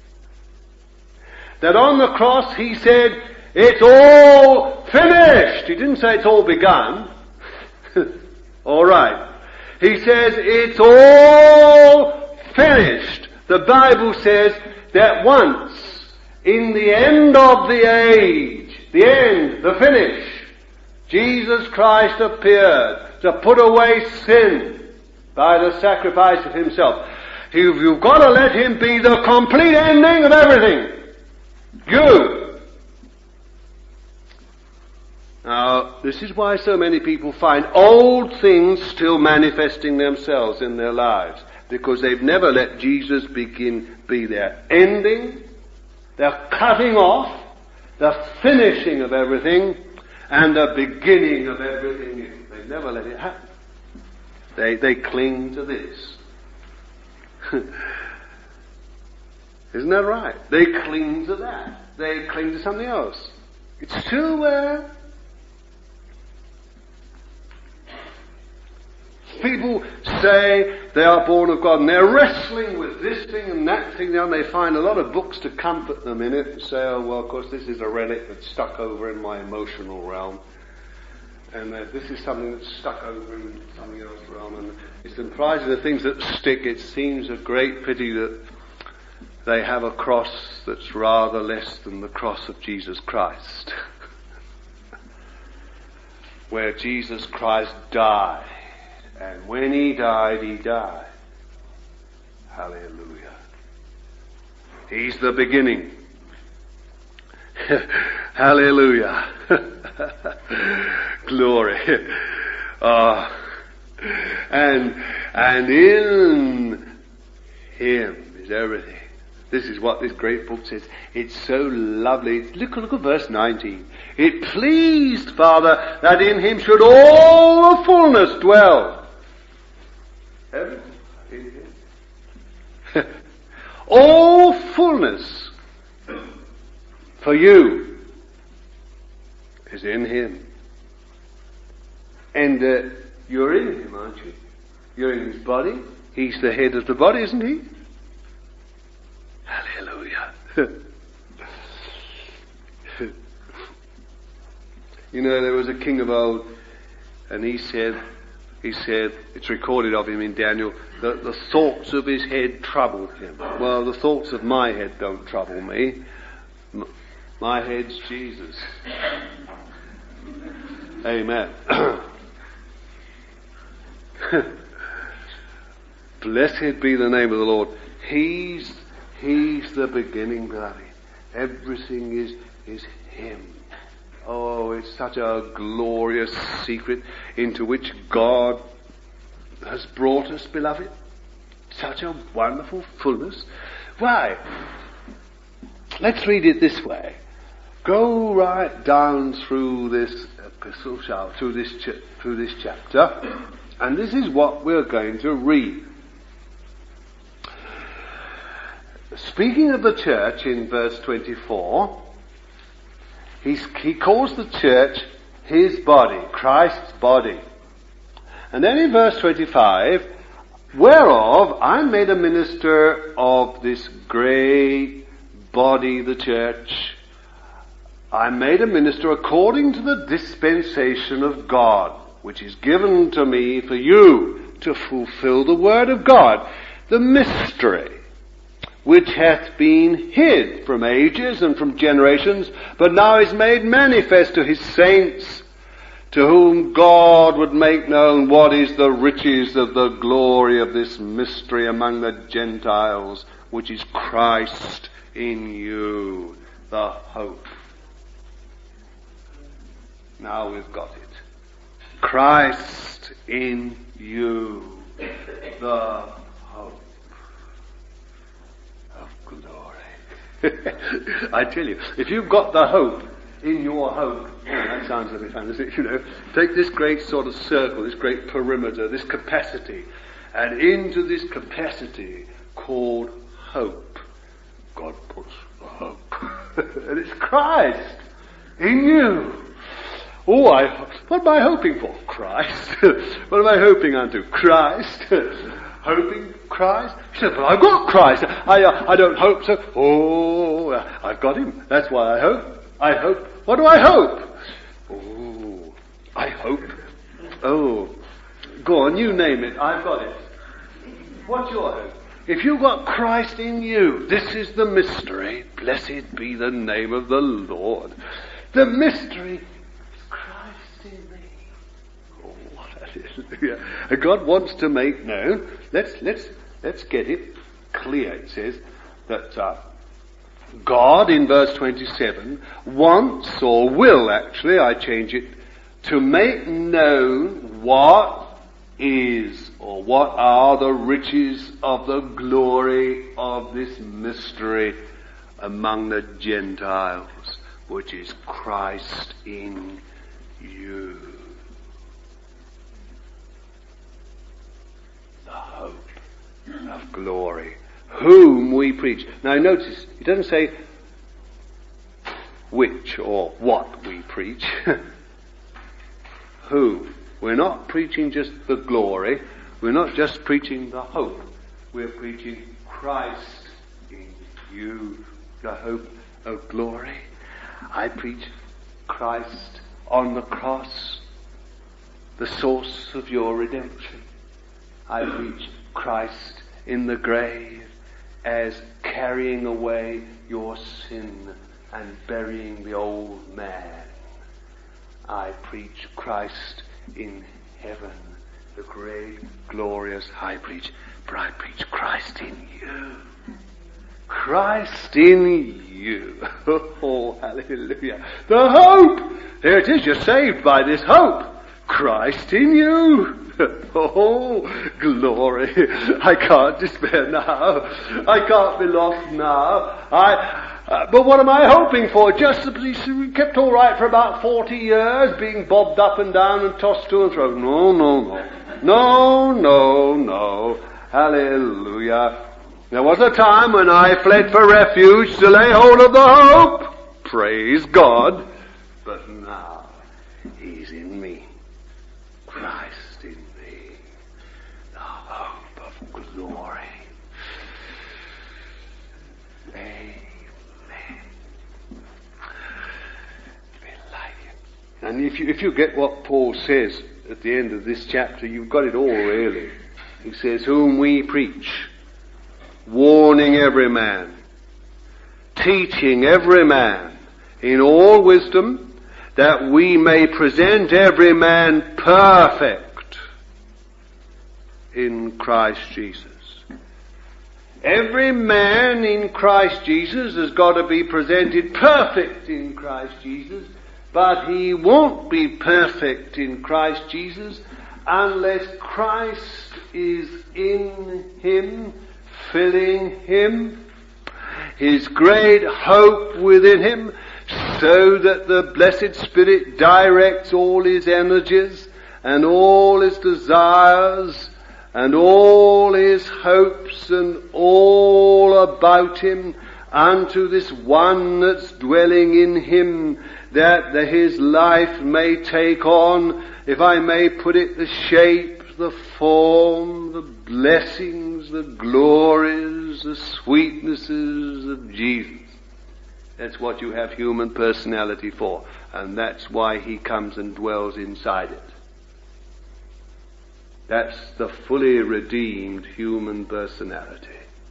That on the cross he said, it's all finished. He didn't say it's all begun. All right. He says it's all finished. The Bible says that once, in the end of the age, the end, the finish, Jesus Christ appeared to put away sin by the sacrifice of himself. You've, you've got to let him be the complete ending of everything. You. Now, this is why so many people find old things still manifesting themselves in their lives, because they've never let Jesus begin, be their ending, their cutting off, the finishing of everything, and the beginning of everything. They've never let it happen. They, they cling to this. Isn't that right? They cling to that. They cling to something else. It's still there. People say They are born of God, and they're wrestling with this thing and that thing, and they find a lot of books to comfort them in it and say, oh, well, of course, this is a relic that's stuck over in my emotional realm. And uh, this is something that's stuck over in something else realm. And it's surprising the things that stick. It seems a great pity that they have a cross that's rather less than the cross of Jesus Christ. Where Jesus Christ died. And when he died, he died. Hallelujah. He's the beginning. Hallelujah. Glory. Uh, and, and in him is everything. This is what this great book says. It's so lovely. Look, look at verse nineteen. It pleased, Father, that in him should all the fullness dwell. Everything in him. All fullness for you is in him. And uh, you're in him, aren't you? You're in his body. He's the head of the body, isn't he? Hallelujah. You know, there was a king of old, and he said, he said, it's recorded of him in Daniel, that the thoughts of his head troubled him. Well, the thoughts of my head don't trouble me. M- my head's Jesus. Amen. Blessed be the name of the Lord. He's, he's the beginning, beloved. Everything is, is him. Oh, it's such a glorious secret into which God has brought us, beloved. Such a wonderful fullness. Why? Let's read it this way. Go right down through this epistle, shall through this ch- through this chapter, and this is what we're going to read. Speaking of the church in verse twenty-four, he's, he calls the church his body, Christ's body. And then in verse twenty-five, whereof I'm made a minister of this great body, the church. I'm made a minister according to the dispensation of God, which is given to me for you to fulfill the word of God, the mystery, which hath been hid from ages and from generations, but now is made manifest to his saints, to whom God would make known what is the riches of the glory of this mystery among the Gentiles, which is Christ in you, the hope. Now we've got it. Christ in you, the hope of glory. I tell you, if you've got the hope in your hope, oh, that sounds a bit fun, doesn't it? You know, take this great sort of circle, this great perimeter, this capacity, and into this capacity called hope, God puts the hope. And it's Christ in you. Oh, I, what am I hoping for? Christ. What am I hoping unto? Christ. Hoping Christ? He said, but I've got Christ. I, uh, I don't hope so. Oh, I've got him. That's why I hope. I hope. What do I hope? Oh, I hope. Oh, go on, you name it. I've got it. What's your hope? If you've got Christ in you, this is the mystery. Blessed be the name of the Lord. The mystery. God wants to make known. Let's let's let's get it clear. It says that uh, God, in verse twenty-seven, wants or will actually, I change it, to make known what is or what are the riches of the glory of this mystery among the Gentiles, which is Christ in you. The hope of glory, whom we preach. Now notice, it doesn't say which or what we preach. Whom. We're not preaching just the glory, We're not just preaching the hope. We're preaching Christ in you, the hope of glory. I preach Christ on the cross, the source of your redemption. I preach Christ in the grave as carrying away your sin and burying the old man. I preach Christ in heaven, the great, glorious high priest. But I preach Christ in you. Christ in you. Oh, hallelujah. The hope. There it is. You're saved by this hope. Christ in you. Oh, glory. I can't despair now. I can't be lost now. I, uh, but what am I hoping for? Just to be kept all right for about forty years, being bobbed up and down and tossed to and fro. No, no, no. No, no, no. Hallelujah. There was a time when I fled for refuge to lay hold of the hope. Praise God. But now, He's in me. Christ in me. The hope of glory. Amen. Be like it. And if you, if you get what Paul says at the end of this chapter, you've got it all really. He says, whom we preach, warning every man, teaching every man in all wisdom, that we may present every man perfect in Christ Jesus. Every man in Christ Jesus has got to be presented perfect in Christ Jesus, but he won't be perfect in Christ Jesus unless Christ is in him, filling him, his great hope within him, so that the blessed Spirit directs all his energies and all his desires and all his hopes and all about him unto this one that's dwelling in him, that the, his life may take on, if I may put it, the shape, the form, the blessings, the glories, the sweetnesses of Jesus. That's what you have human personality for, and that's why he comes and dwells inside it. That's the fully redeemed human personality.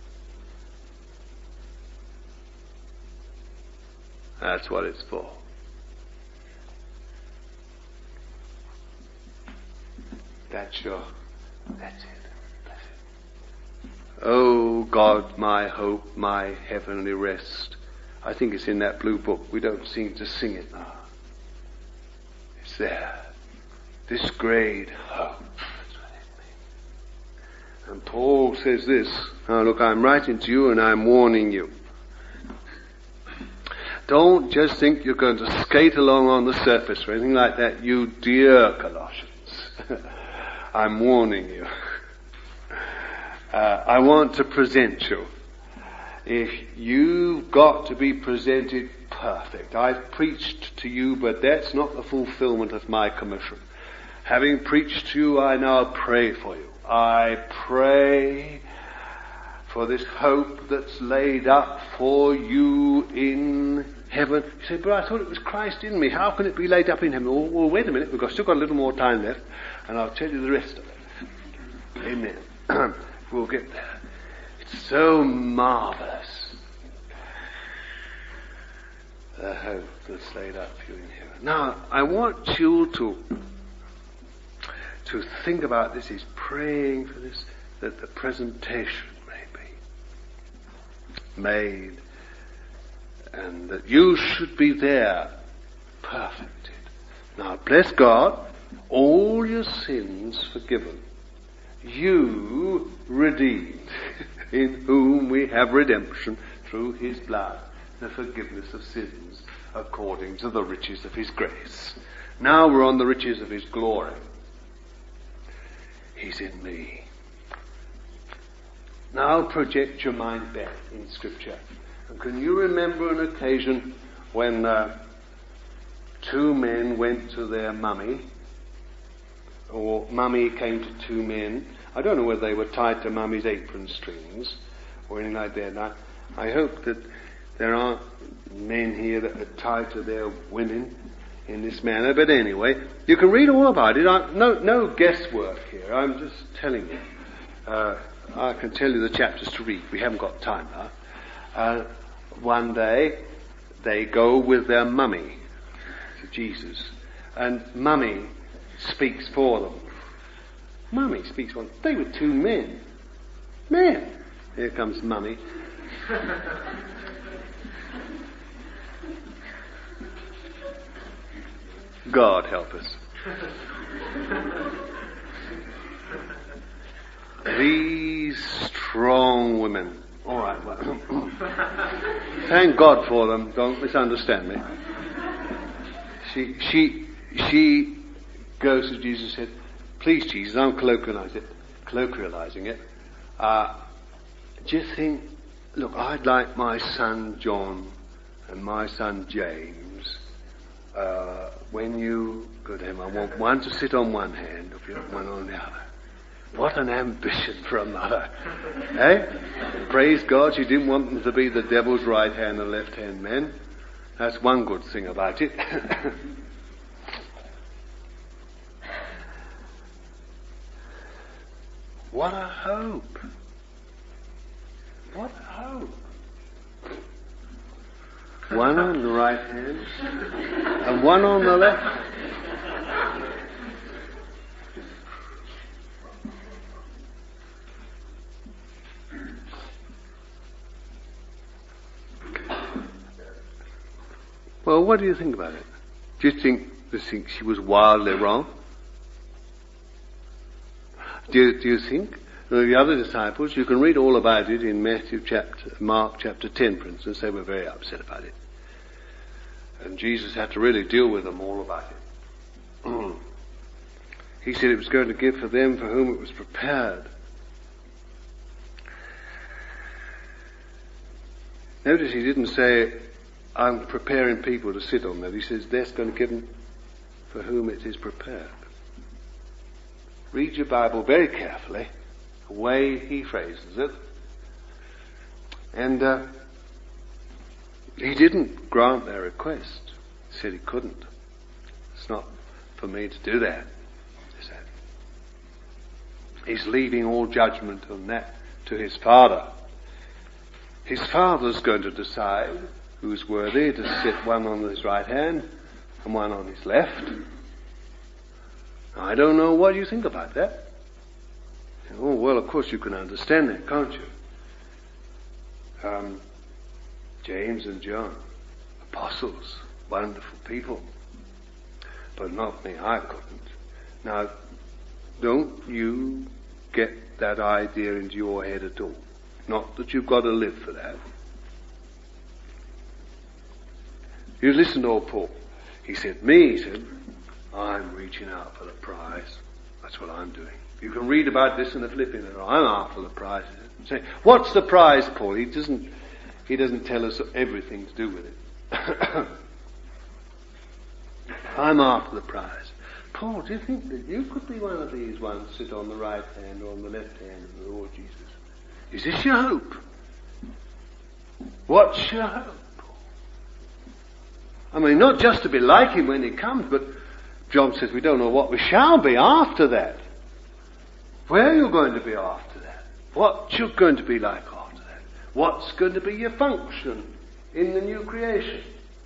That's what it's for. That's your, that's it. That's it. Oh God, my hope, my heavenly rest. I think it's in that blue book. We don't seem to sing it now. It's there. This great hope. That's what it means. And Paul says this. Now look, I'm writing to you and I'm warning you. Don't just think you're going to skate along on the surface or anything like that, you dear Colossians. I'm warning you. Uh, I want to present you. If you've got to be presented perfect. I've preached to you, but that's not the fulfillment of my commission. Having preached to you, I now pray for you. I pray for this hope that's laid up for you in heaven. You say, but I thought it was Christ in me. How can it be laid up in heaven? Well, well wait a minute, we've still got a little more time left, and I'll tell you the rest of it. Amen. We'll get there. It's so marvelous, the hope that's laid up for you in heaven. Now, I want you to to think about this. He's praying for this, that the presentation may be made, and that you should be there, perfected. Now, bless God, all your sins forgiven, you redeemed, in whom we have redemption through his blood, the forgiveness of sins, according to the riches of his grace. Now we're on the riches of his glory. He's in me. Now project your mind back in Scripture. And can you remember an occasion when uh, two men went to their mummy, or mummy came to two men? I don't know whether they were tied to Mummy's apron strings or anything like that. I, I hope that there aren't men here that are tied to their women in this manner. But anyway, you can read all about it. I, no, no guesswork here. I'm just telling you. Uh, I can tell you the chapters to read. We haven't got time now. Uh, one day, they go with their mummy to Jesus, and Mummy speaks for them. Mummy speaks for them. They were two men. Men. Here comes Mummy. God help us. These strong women. All right, well, thank God for them. Don't misunderstand me. She, she, she goes to Jesus and said, "Please, Jesus, I'm colloquializing it. Colloquializing it. Uh, do you think? Look, I'd like my son John and my son James. Uh, when you go to him, I want one to sit on one hand, and one on the other." What an ambition for a mother. Eh? Praise God, she didn't want them to be the devil's right hand and left hand men. That's one good thing about it. What a hope. What a hope. One on the right hand and one on the left. Well, what do you think about it? Do you think, do you think she was wildly wrong? Do you, do you think the other disciples, you can read all about it in Matthew chapter, Mark chapter ten, for instance, they were very upset about it. And Jesus had to really deal with them all about it. He said it was going to give for them for whom it was prepared. Notice he didn't say, "I'm preparing people to sit on that." He says, "That's going to give them for whom it is prepared." Read your Bible very carefully, the way he phrases it. And uh, he didn't grant their request. He said he couldn't. It's not for me to do that, he said. He's leaving all judgment on that to his Father. His Father's going to decide who's worthy to sit one on his right hand and one on his left. I don't know what you think about that. Oh, well, of course you can understand that, can't you? Um, James and John, apostles, wonderful people. But not me, I couldn't. Now, don't you get that idea into your head at all. Not that you've got to live for that. You listen to old Paul. He said, me, he said, I'm reaching out for the prize. That's what I'm doing. You can read about this in the Philippians. I'm after the prize. Say, what's the prize, Paul? He doesn't, he doesn't tell us everything to do with it. I'm after the prize. Paul, do you think that you could be one of these ones, sit on the right hand or on the left hand of the Lord Jesus? Is this your hope? What's your hope? I mean, not just to be like him when he comes, but John says we don't know what we shall be after that. Where you're going to be after that. What you're going to be like after that. What's going to be your function in the new creation.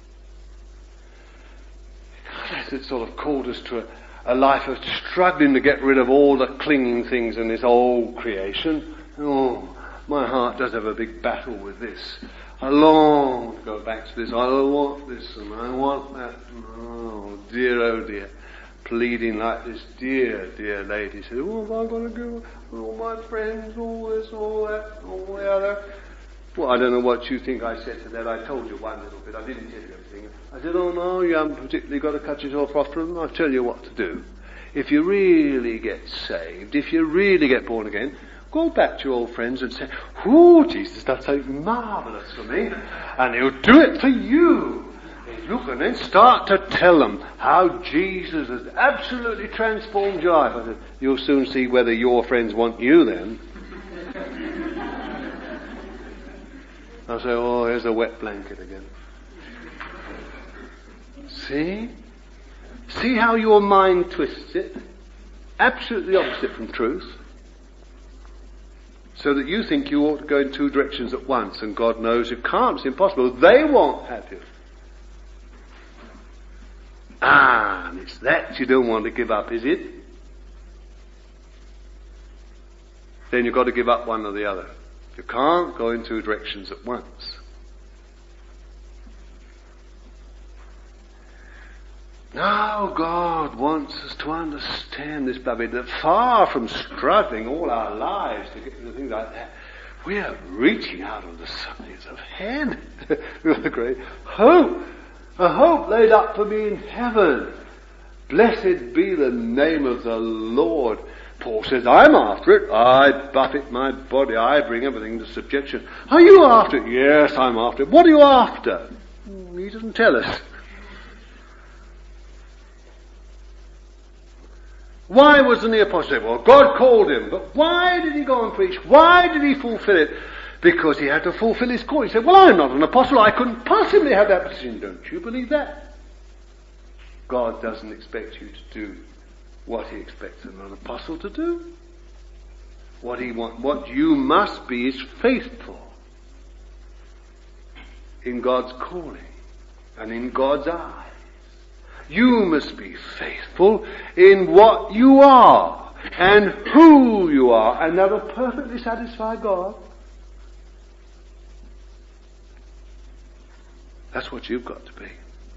God has it sort of called us to a, a life of struggling to get rid of all the clinging things in this old creation. Oh, my heart does have a big battle with this. I long to go back to this. I want this and I want that. Oh dear, oh dear. Pleading like this dear, dear lady said, what have I got to do with all my friends, all this, all that, all the other? Well, I don't know what you think I said to that. I told you one little bit. I didn't tell you everything. I said, oh no, you haven't particularly got to cut yourself off from them. I'll tell you what to do. If you really get saved, if you really get born again, go back to your old friends and say, oh, Jesus, that's something marvellous for me. And he'll do it for you. He's Look, and then start to tell them how Jesus has absolutely transformed your life. I said, you'll soon see whether your friends want you then. I say, oh, here's a wet blanket again. See? See how your mind twists it? Absolutely opposite from truth. So that you think you ought to go in two directions at once, and God knows you can't. It's impossible. They won't have you. Ah, and it's that you don't want to give up, is it? Then you've got to give up one or the other. You can't go in two directions at once. Now God wants us to understand this, beloved, that far from struggling all our lives to get to things like that, we are reaching out on the sides of heaven with a great hope. A hope laid up for me in heaven. Blessed be the name of the Lord. Paul says, I'm after it. I buffet my body. I bring everything to subjection. Are you after it? Yes, I'm after it. What are you after? He doesn't tell us. Why wasn't he apostle? Well, God called him. But why did he go and preach? Why did he fulfill it? Because he had to fulfill his call. He said, well, I'm not an apostle. I couldn't possibly have that position. Don't you believe that? God doesn't expect you to do what he expects an apostle to do. What he want, what you must be is faithful in God's calling and in God's eyes. You must be faithful in what you are and who you are, and that will perfectly satisfy God. That's what you've got to be.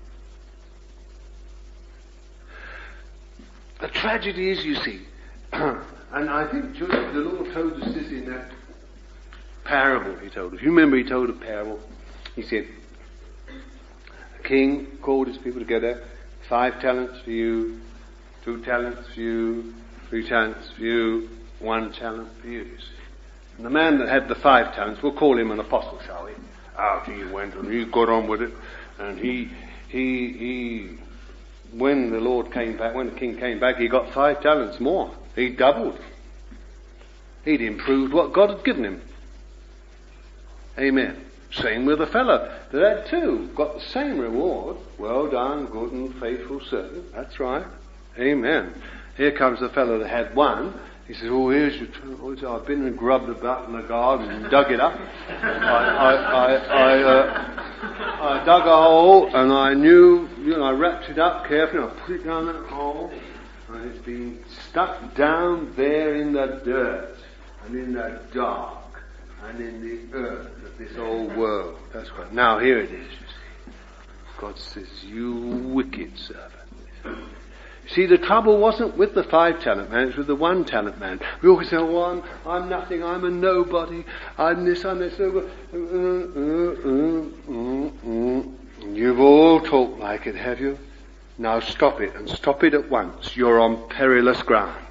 The tragedy is, you see, and I think the Lord told us this in that parable he told us. You remember he told a parable. He said, a king called his people together, five talents for you, two talents for you, three talents for you, one talent for you. you see. And the man that had the five talents, we'll call him an apostle, shall we? Out he went and he got on with it, and he, he, he, when the Lord came back, when the king came back, he got five talents more. He doubled. He'd improved what God had given him. Amen. Same with the fellow that had two, got the same reward. Well done, good and faithful servant. That's right. Amen. Here comes the fellow that had one. He says, oh, here's your two. I've been and grubbed about in the garden and dug it up. I, I, I, I, uh, I dug a hole and I knew, you know, I wrapped it up carefully. I put it down that hole and it's been stuck down there in the dirt and in the dark and in the earth of this old world. That's right. Now here it is, you see. God says, you wicked servant. See, the trouble wasn't with the five talent man, it's with the one talent man. We always say, oh, I'm, I'm nothing, I'm a nobody, I'm this, I'm this. Uh, uh, uh, uh, You've all talked like it, have you? Now stop it, and stop it at once. You're on perilous ground.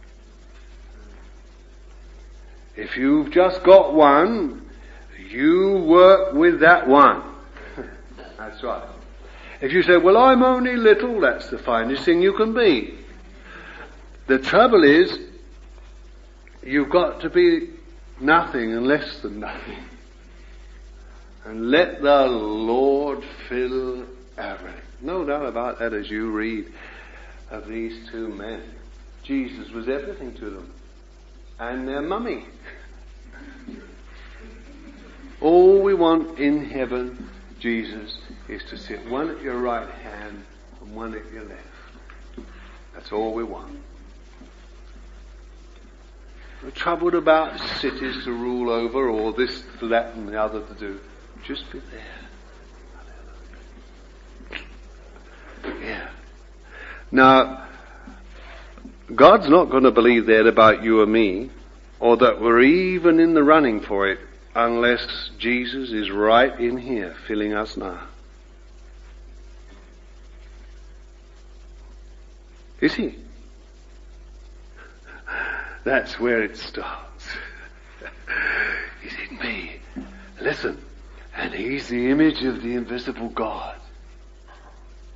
If you've just got one, you work with that one. That's right. If you say, well, I'm only little, that's the finest thing you can be. The trouble is, you've got to be nothing and less than nothing. And let the Lord fill everything. No doubt about that as you read of these two men. Jesus was everything to them. And their mummy. All we want in heaven, Jesus, is to sit one at your right hand and one at your left. That's all we want. We're troubled about cities to rule over or this, that and the other to do. Just be there. Yeah. Now, God's not going to believe that about you or me, or that we're even in the running for it, unless Jesus is right in here, filling us now. Is he? That's where it starts. He's in me. Listen. And he's the image of the invisible God.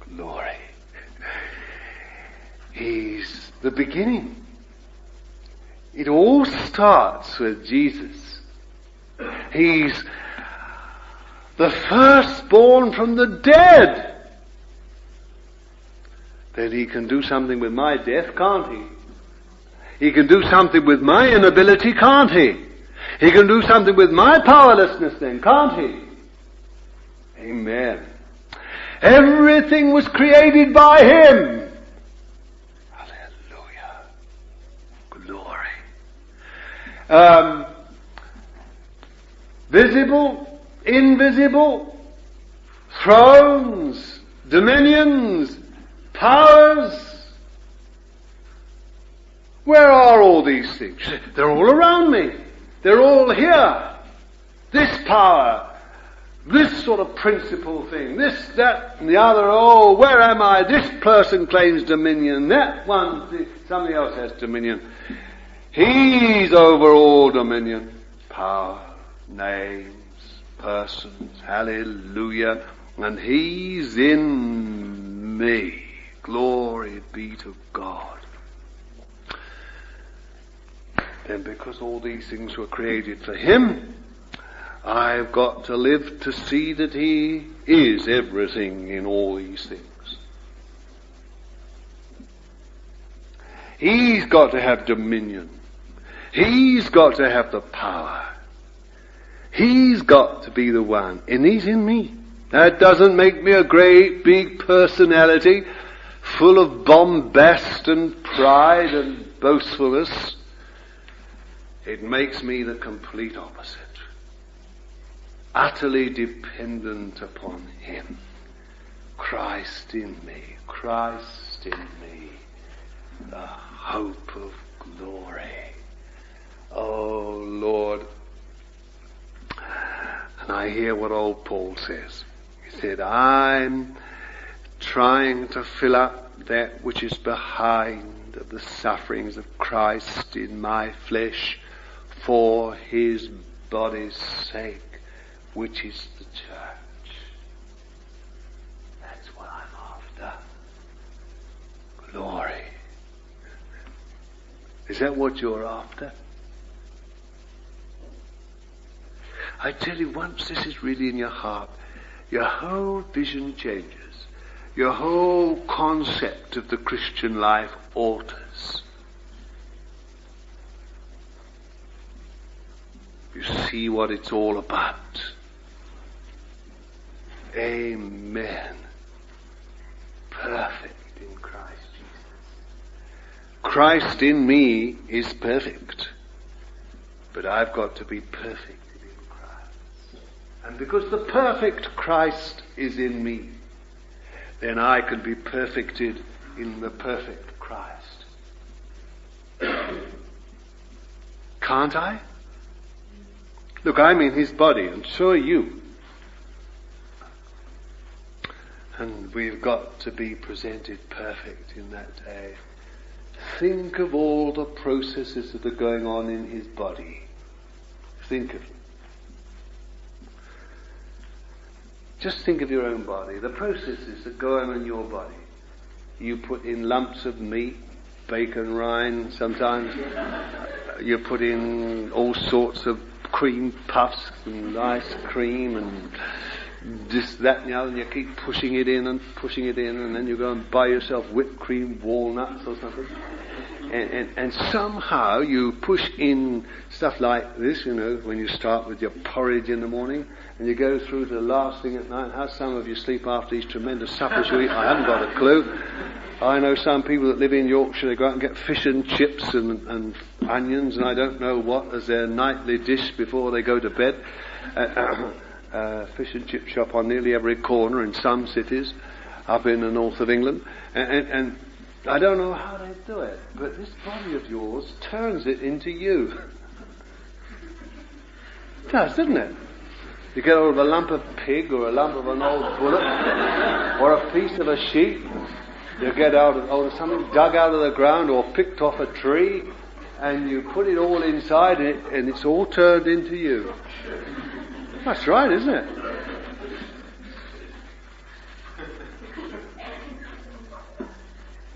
glory. He's the beginning. It all starts with Jesus. He's the firstborn from the dead. Then he can do something with my death, can't he? He can do something with my inability, can't he? He can do something with my powerlessness then, can't he? Amen. Everything was created by him. Hallelujah. Glory. Um, visible, invisible, thrones, dominions, powers. Where are all these things? They're all around me. They're all here. This power, this sort of principal thing, this, that, and the other. Oh, where am I? This person claims dominion. That one, somebody else has dominion. He's over all dominion, power, names, persons. Hallelujah. And he's in me. Glory be to God. Then because all these things were created for him, I've got to live to see that he is everything in all these things. He's got to have dominion. He's got to have the power. He's got to be the one. And he's in me. That doesn't make me a great big personality full of bombast and pride and boastfulness. It makes me the complete opposite. Utterly dependent upon him. Christ in me. Christ in me. The hope of glory. Oh Lord. And I hear what old Paul says. He said, I'm trying to fill up that which is behind of the sufferings of Christ in my flesh for his body's sake, which is the church. That's what I'm after. Glory. Is that what you're after? I tell you, once this is really in your heart, your whole vision changes. Your whole concept of the Christian life alters. You see what it's all about. Amen. Perfect in Christ Jesus. Christ in me is perfect. But I've got to be perfect. And because the perfect Christ is in me, then I can be perfected in the perfect Christ. Can't I? Look, I'm in his body, and so are you. And we've got to be presented perfect in that day. Think of all the processes that are going on in his body. Think of them. Just think of your own body, the processes that go on in your body. You put in lumps of meat, bacon rind, sometimes you put in all sorts of cream puffs and ice cream and this, that and the other, and you keep pushing it in and pushing it in, and then you go and buy yourself whipped cream walnuts or something. And, and, and somehow you push in stuff like this, you know, when you start with your porridge in the morning, and you go through to the last thing at night. How some of you sleep after these tremendous suppers you eat, I haven't got a clue. I know some people that live in Yorkshire, they go out and get fish and chips and, and onions and I don't know what as their nightly dish before they go to bed. Uh, uh, fish and chip shop on nearly every corner in some cities up in the north of England. And, and, and I don't know how they do it, but this body of yours turns it into you. It does, doesn't it? You get hold of a lump of pig or a lump of an old bullock or a piece of a sheep. You get out of, out of something dug out of the ground or picked off a tree, and you put it all inside and, it, and it's all turned into you. That's right, isn't it?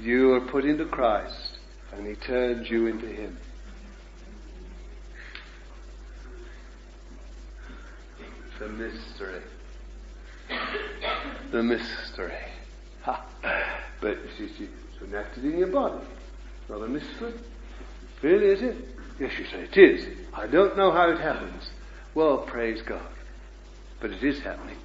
You are put into Christ, and he turns you into him. The mystery. The mystery. Ha. But you see, it's enacted in your body. Not a mystery. Really, is it? Yes, you say it is. I don't know how it happens. Well, praise God. But it is happening.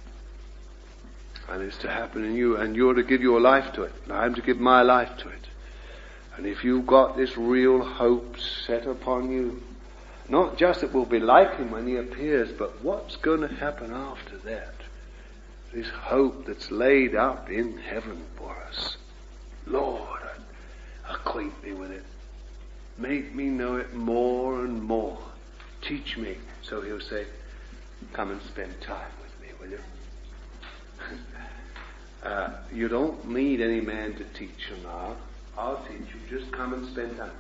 And it's to happen in you, and you're to give your life to it. And I'm to give my life to it. And if you've got this real hope set upon you, not just that we'll be like him when he appears, but what's going to happen after that? This hope that's laid up in heaven for us. Lord, acquaint me with it. Make me know it more and more. Teach me. So he'll say, come and spend time with me, will you? uh, you don't need any man to teach you now. I'll teach you. Just come and spend time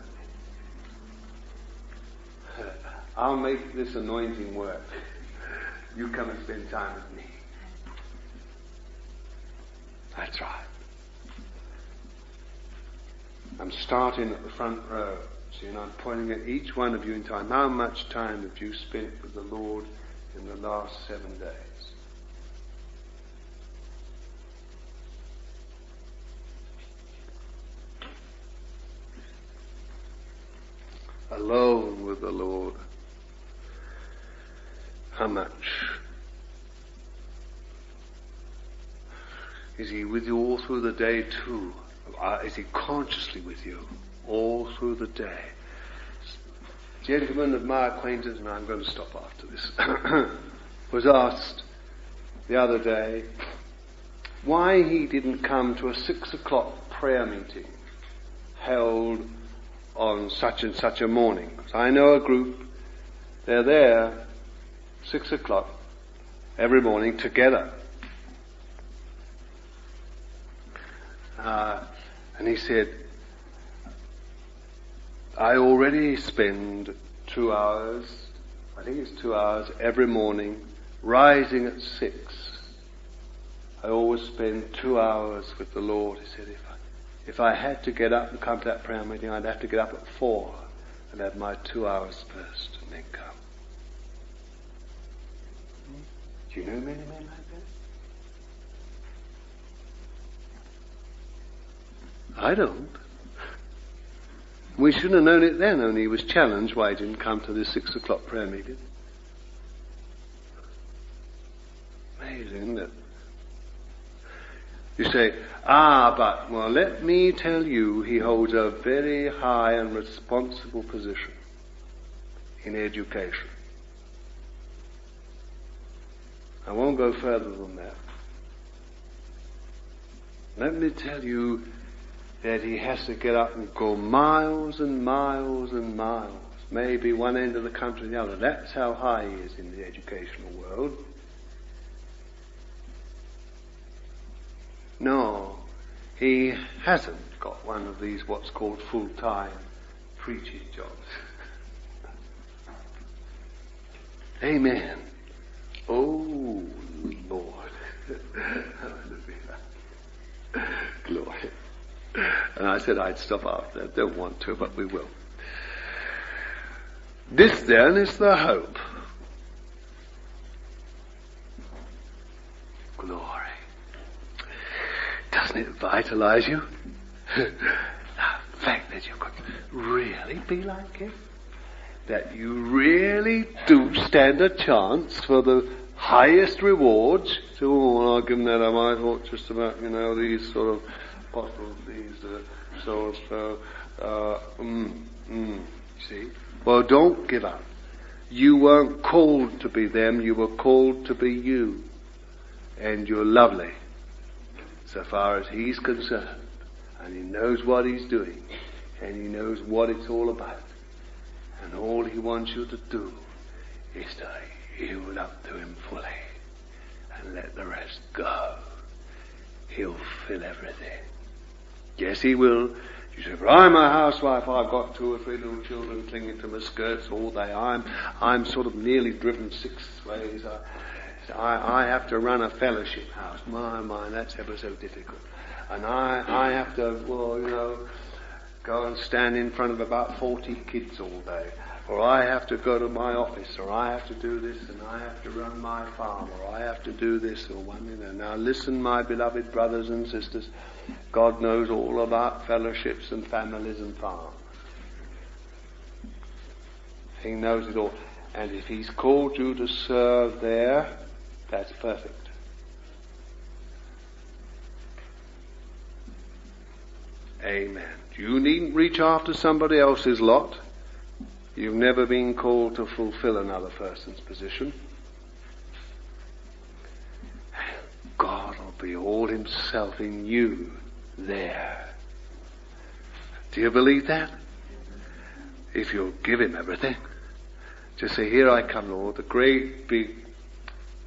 with me. I'll make this anointing work. You come and spend time with me. That's right. I'm starting at the front row. See, and I'm pointing at each one of you in time. How much time have you spent with the Lord in the last seven days? Alone with the Lord. How much? Is he with you all through the day too? Is he consciously with you all through the day? Gentleman of my acquaintance, and I'm going to stop after this, was asked the other day why he didn't come to a six o'clock prayer meeting held on such and such a morning. So I know a group, they're there six o'clock every morning together. Uh, and he said, I already spend two hours, I think it's two hours every morning, rising at six. I always spend two hours with the Lord. He said, if I, if I had to get up and come to that prayer meeting, I'd have to get up at four and have my two hours first and then come. Do you know many men like that? I don't. We shouldn't have known it then, only he was challenged why he didn't come to this six o'clock prayer meeting. Amazing, isn't it? You say, ah, but, well, let me tell you, he holds a very high and responsible position in education. I won't go further than that. Let me tell you that he has to get up and go miles and miles and miles, maybe one end of the country to the other. That's how high he is in the educational world. No, he hasn't got one of these what's called full-time preaching jobs. Amen. Oh, Lord. Glory. And I said I'd stop after that. Don't want to, but we will. This then is the hope. Glory. Doesn't it vitalize you? The fact that you could really be like him. That you really do stand a chance for the highest rewards. So, oh, I'll give them that. I might thought just about, you know, these sort of apostles, these uh, so and so. Uh, mm, mm, see? Well, don't give up. You weren't called to be them. You were called to be you. And you're lovely, so far as he's concerned. And he knows what he's doing. And he knows what it's all about. And all he wants you to do is to yield up to him fully and let the rest go. He'll fill everything. Yes, he will. You say, but I'm a housewife. I've got two or three little children clinging to my skirts all day. I'm, I'm sort of nearly driven six ways. I, I, I have to run a fellowship house. My, my, that's ever so difficult. And I, I have to, well, you know, go and stand in front of about forty kids all day. Or I have to go to my office, or I have to do this, and I have to run my farm, or I have to do this, or one, you know. Now listen, my beloved brothers and sisters, God knows all about fellowships and families and farms. He knows it all. And if He's called you to serve there, that's perfect. Amen. You needn't reach after somebody else's lot. You've never been called to fulfill another person's position. God will be all Himself in you there. Do you believe that? If you'll give Him everything. Just say, here I come, Lord, the great big...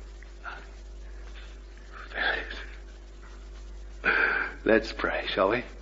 Let's pray, shall we?